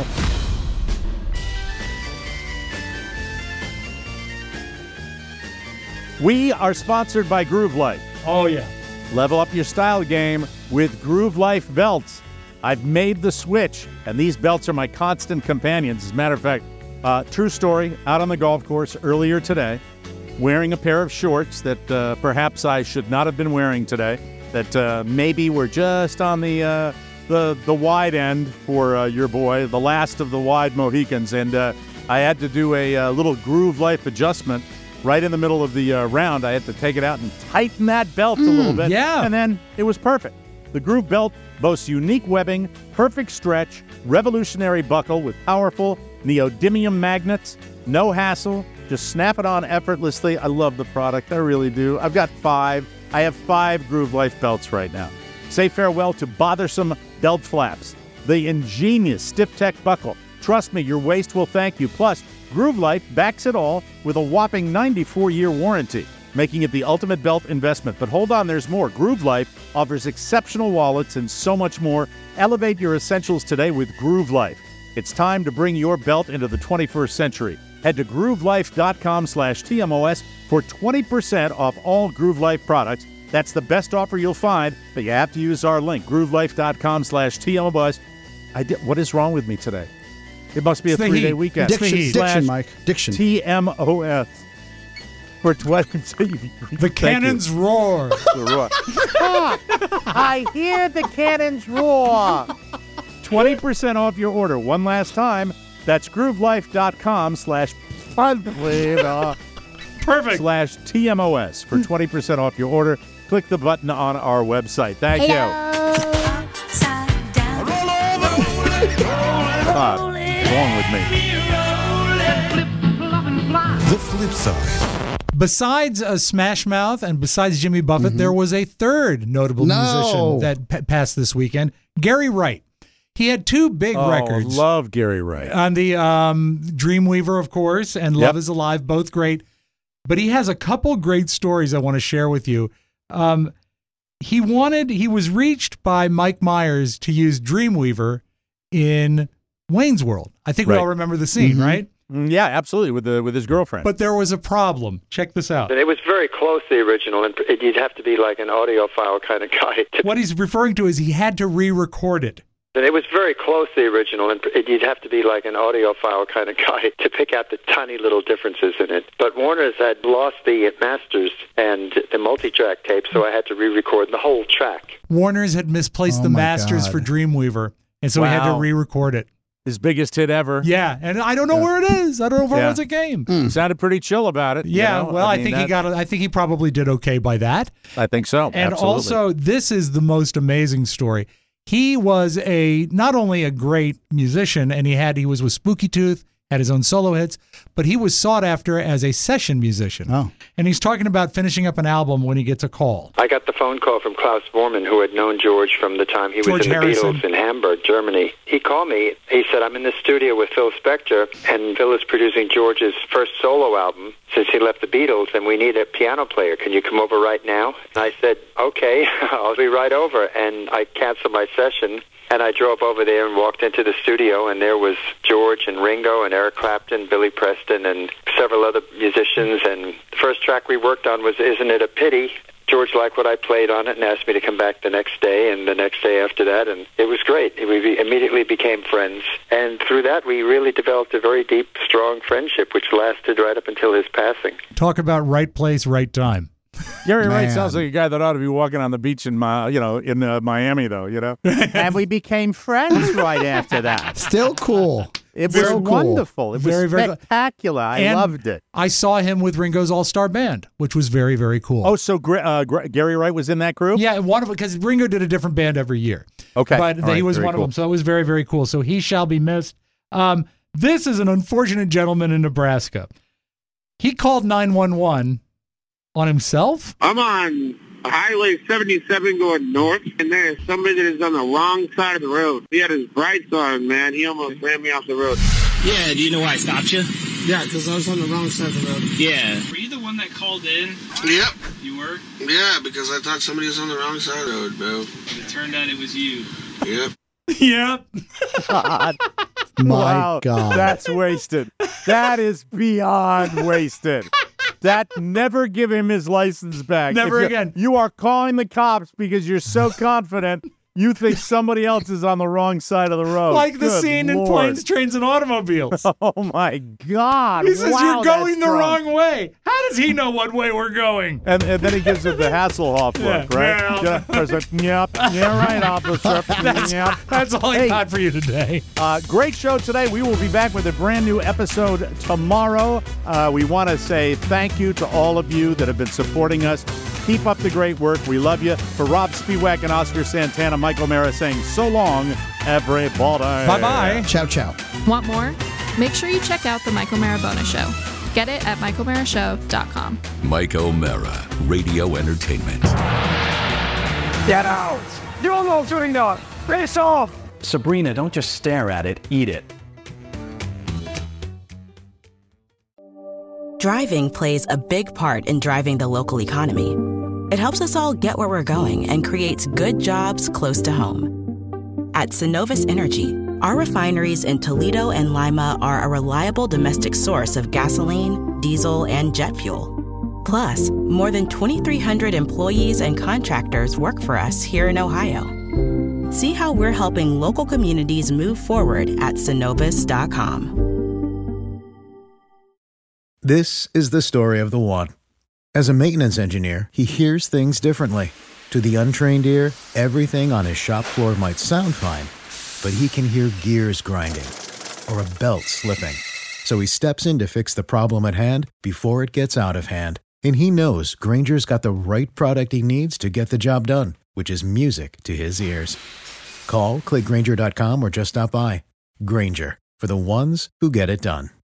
We are sponsored by Groove Life. Oh, yeah. Level up your style game with Groove Life belts. I've made the switch, and these belts are my constant companions. As a matter of fact, true story, out on the golf course earlier today, wearing a pair of shorts that perhaps I should not have been wearing today, that maybe were just on the wide end for your boy, the last of the wide Mohicans, and I had to do a little Groove Life adjustment right in the middle of the round. I had to take it out and tighten that belt a little bit. yeah. And then it was perfect. The Groove belt boasts unique webbing, perfect stretch, revolutionary buckle with powerful neodymium magnets, no hassle, just snap it on effortlessly. I love the product. I really do. I've got 5. I have 5 Groove Life belts right now. Say farewell to bothersome belt flaps. The ingenious Stiff Tech buckle. Trust me, your waist will thank you. Plus, Groove Life backs it all with a whopping 94-year warranty, making it the ultimate belt investment. But hold on, there's more. Groove Life offers exceptional wallets and so much more. Elevate your essentials today with Groove Life. It's time to bring your belt into the 21st century. Head to groovelife.com/TMOS for 20% off all Groove Life products That's the best offer you'll find, but you have to use our link, groovelife.com/TMOS. What is wrong with me today? It must be a 3-day weekend. Diction, Mike. Diction. TMOS. For 12. The cannons roar. I hear the cannons roar. 20% off your order one last time. That's groovelife.com/TMOS for 20% off your order. Click the button on our website. Thank you. What's wrong with me? The flip side. Besides Smash Mouth and besides Jimmy Buffett, there was a third notable musician that passed this weekend, Gary Wright. He had two big records. Love Gary Wright. On the Dreamweaver, of course, and Love is Alive, both great. But he has a couple great stories I want to share with you. He was reached by Mike Myers to use Dreamweaver in Wayne's World. I think we all remember the scene, right? Yeah, absolutely, with his girlfriend. But there was a problem. Check this out. And it was very close to the original, and you'd have to be like an audiophile kind of guy. What he's referring to is he had to re-record it. And it was very close to the original, and you'd have to be like an audiophile kind of guy to pick out the tiny little differences in it. But Warner's had lost the masters and the multi-track tape, so I had to re-record the whole track. Warner's had misplaced the masters for Dreamweaver, and so he had to re-record it. His biggest hit ever. Yeah, and I don't know where it is. I don't know where it came. Sounded pretty chill about it. Yeah, well, I think he probably did okay by that. I think so. And absolutely. also, this is the most amazing story. He was not only a great musician, and he was with Spooky Tooth, had his own solo hits, but he was sought after as a session musician. Oh. And he's talking about finishing up an album when he gets a call. I got the phone call from Klaus Bormann, who had known George from the time he was in the Beatles in Hamburg, Germany. He called me. He said, I'm in the studio with Phil Spector, and Phil is producing George's first solo album since he left the Beatles, and we need a piano player. Can you come over right now? And I said, okay, I'll be right over. And I canceled my session. And I drove over there and walked into the studio, and there was George and Ringo and Eric Clapton, Billy Preston, and several other musicians. And the first track we worked on was Isn't It a Pity? George liked what I played on it and asked me to come back the next day and the next day after that, and it was great. We immediately became friends. And through that, we really developed a very deep, strong friendship, which lasted right up until his passing. Talk about right place, right time. Gary Wright sounds like a guy that ought to be walking on the beach in Miami, though, And we became friends right after that. Still cool. It was wonderful. It was very, very spectacular. I loved it. I saw him with Ringo's All-Star Band, which was very, very cool. Oh, so Gary Wright was in that group? Yeah, because Ringo did a different band every year. Okay. But he was one of them, so it was very, very cool. So he shall be missed. This is an unfortunate gentleman in Nebraska. He called 911 on himself? I'm on Highway 77 going north, and there's somebody that is on the wrong side of the road. He had his brights on, man. He almost ran me off the road. Yeah, do you know why I stopped you? Yeah, because I was on the wrong side of the road. Yeah. Were you the one that called in? Yep. You were? Yeah, because I thought somebody was on the wrong side of the road, bro. And it turned out it was you. Yep. Yep. God. My God. That's wasted. That is beyond wasted. That never give him his license back. Never again. You are calling the cops because you're so confident you think somebody else is on the wrong side of the road. Like the Good scene in Lord. Planes, Trains, and Automobiles. Oh, my God. He says, wow, you're going the that's wrong way. How does he know what way we're going? And then he gives it the Hasselhoff look, right? Yep. Yeah, right, officer. That's all I got for you today. Great show today. We will be back with a brand new episode tomorrow. We want to say thank you to all of you that have been supporting us. Keep up the great work. We love you. For Rob Spiewak and Oscar Santana, Mike O'Mara saying so long, everybody. Bye-bye. Ciao, ciao. Want more? Make sure you check out the Mike O'Mara Bonus Show. Get it at MikeO'MaraShow.com. Mike O'Mara, Radio Entertainment. Get out! You're not doing that! Face off! Sabrina, don't just stare at it, eat it. Driving plays a big part in driving the local economy. It helps us all get where we're going and creates good jobs close to home. At Synovus Energy, our refineries in Toledo and Lima are a reliable domestic source of gasoline, diesel, and jet fuel. Plus, more than 2,300 employees and contractors work for us here in Ohio. See how we're helping local communities move forward at Synovus.com. This is the story of the one. As a maintenance engineer, he hears things differently. To the untrained ear, everything on his shop floor might sound fine, but he can hear gears grinding or a belt slipping. So he steps in to fix the problem at hand before it gets out of hand. And he knows Grainger's got the right product he needs to get the job done, which is music to his ears. Call, click Grainger.com, or just stop by. Grainger, for the ones who get it done.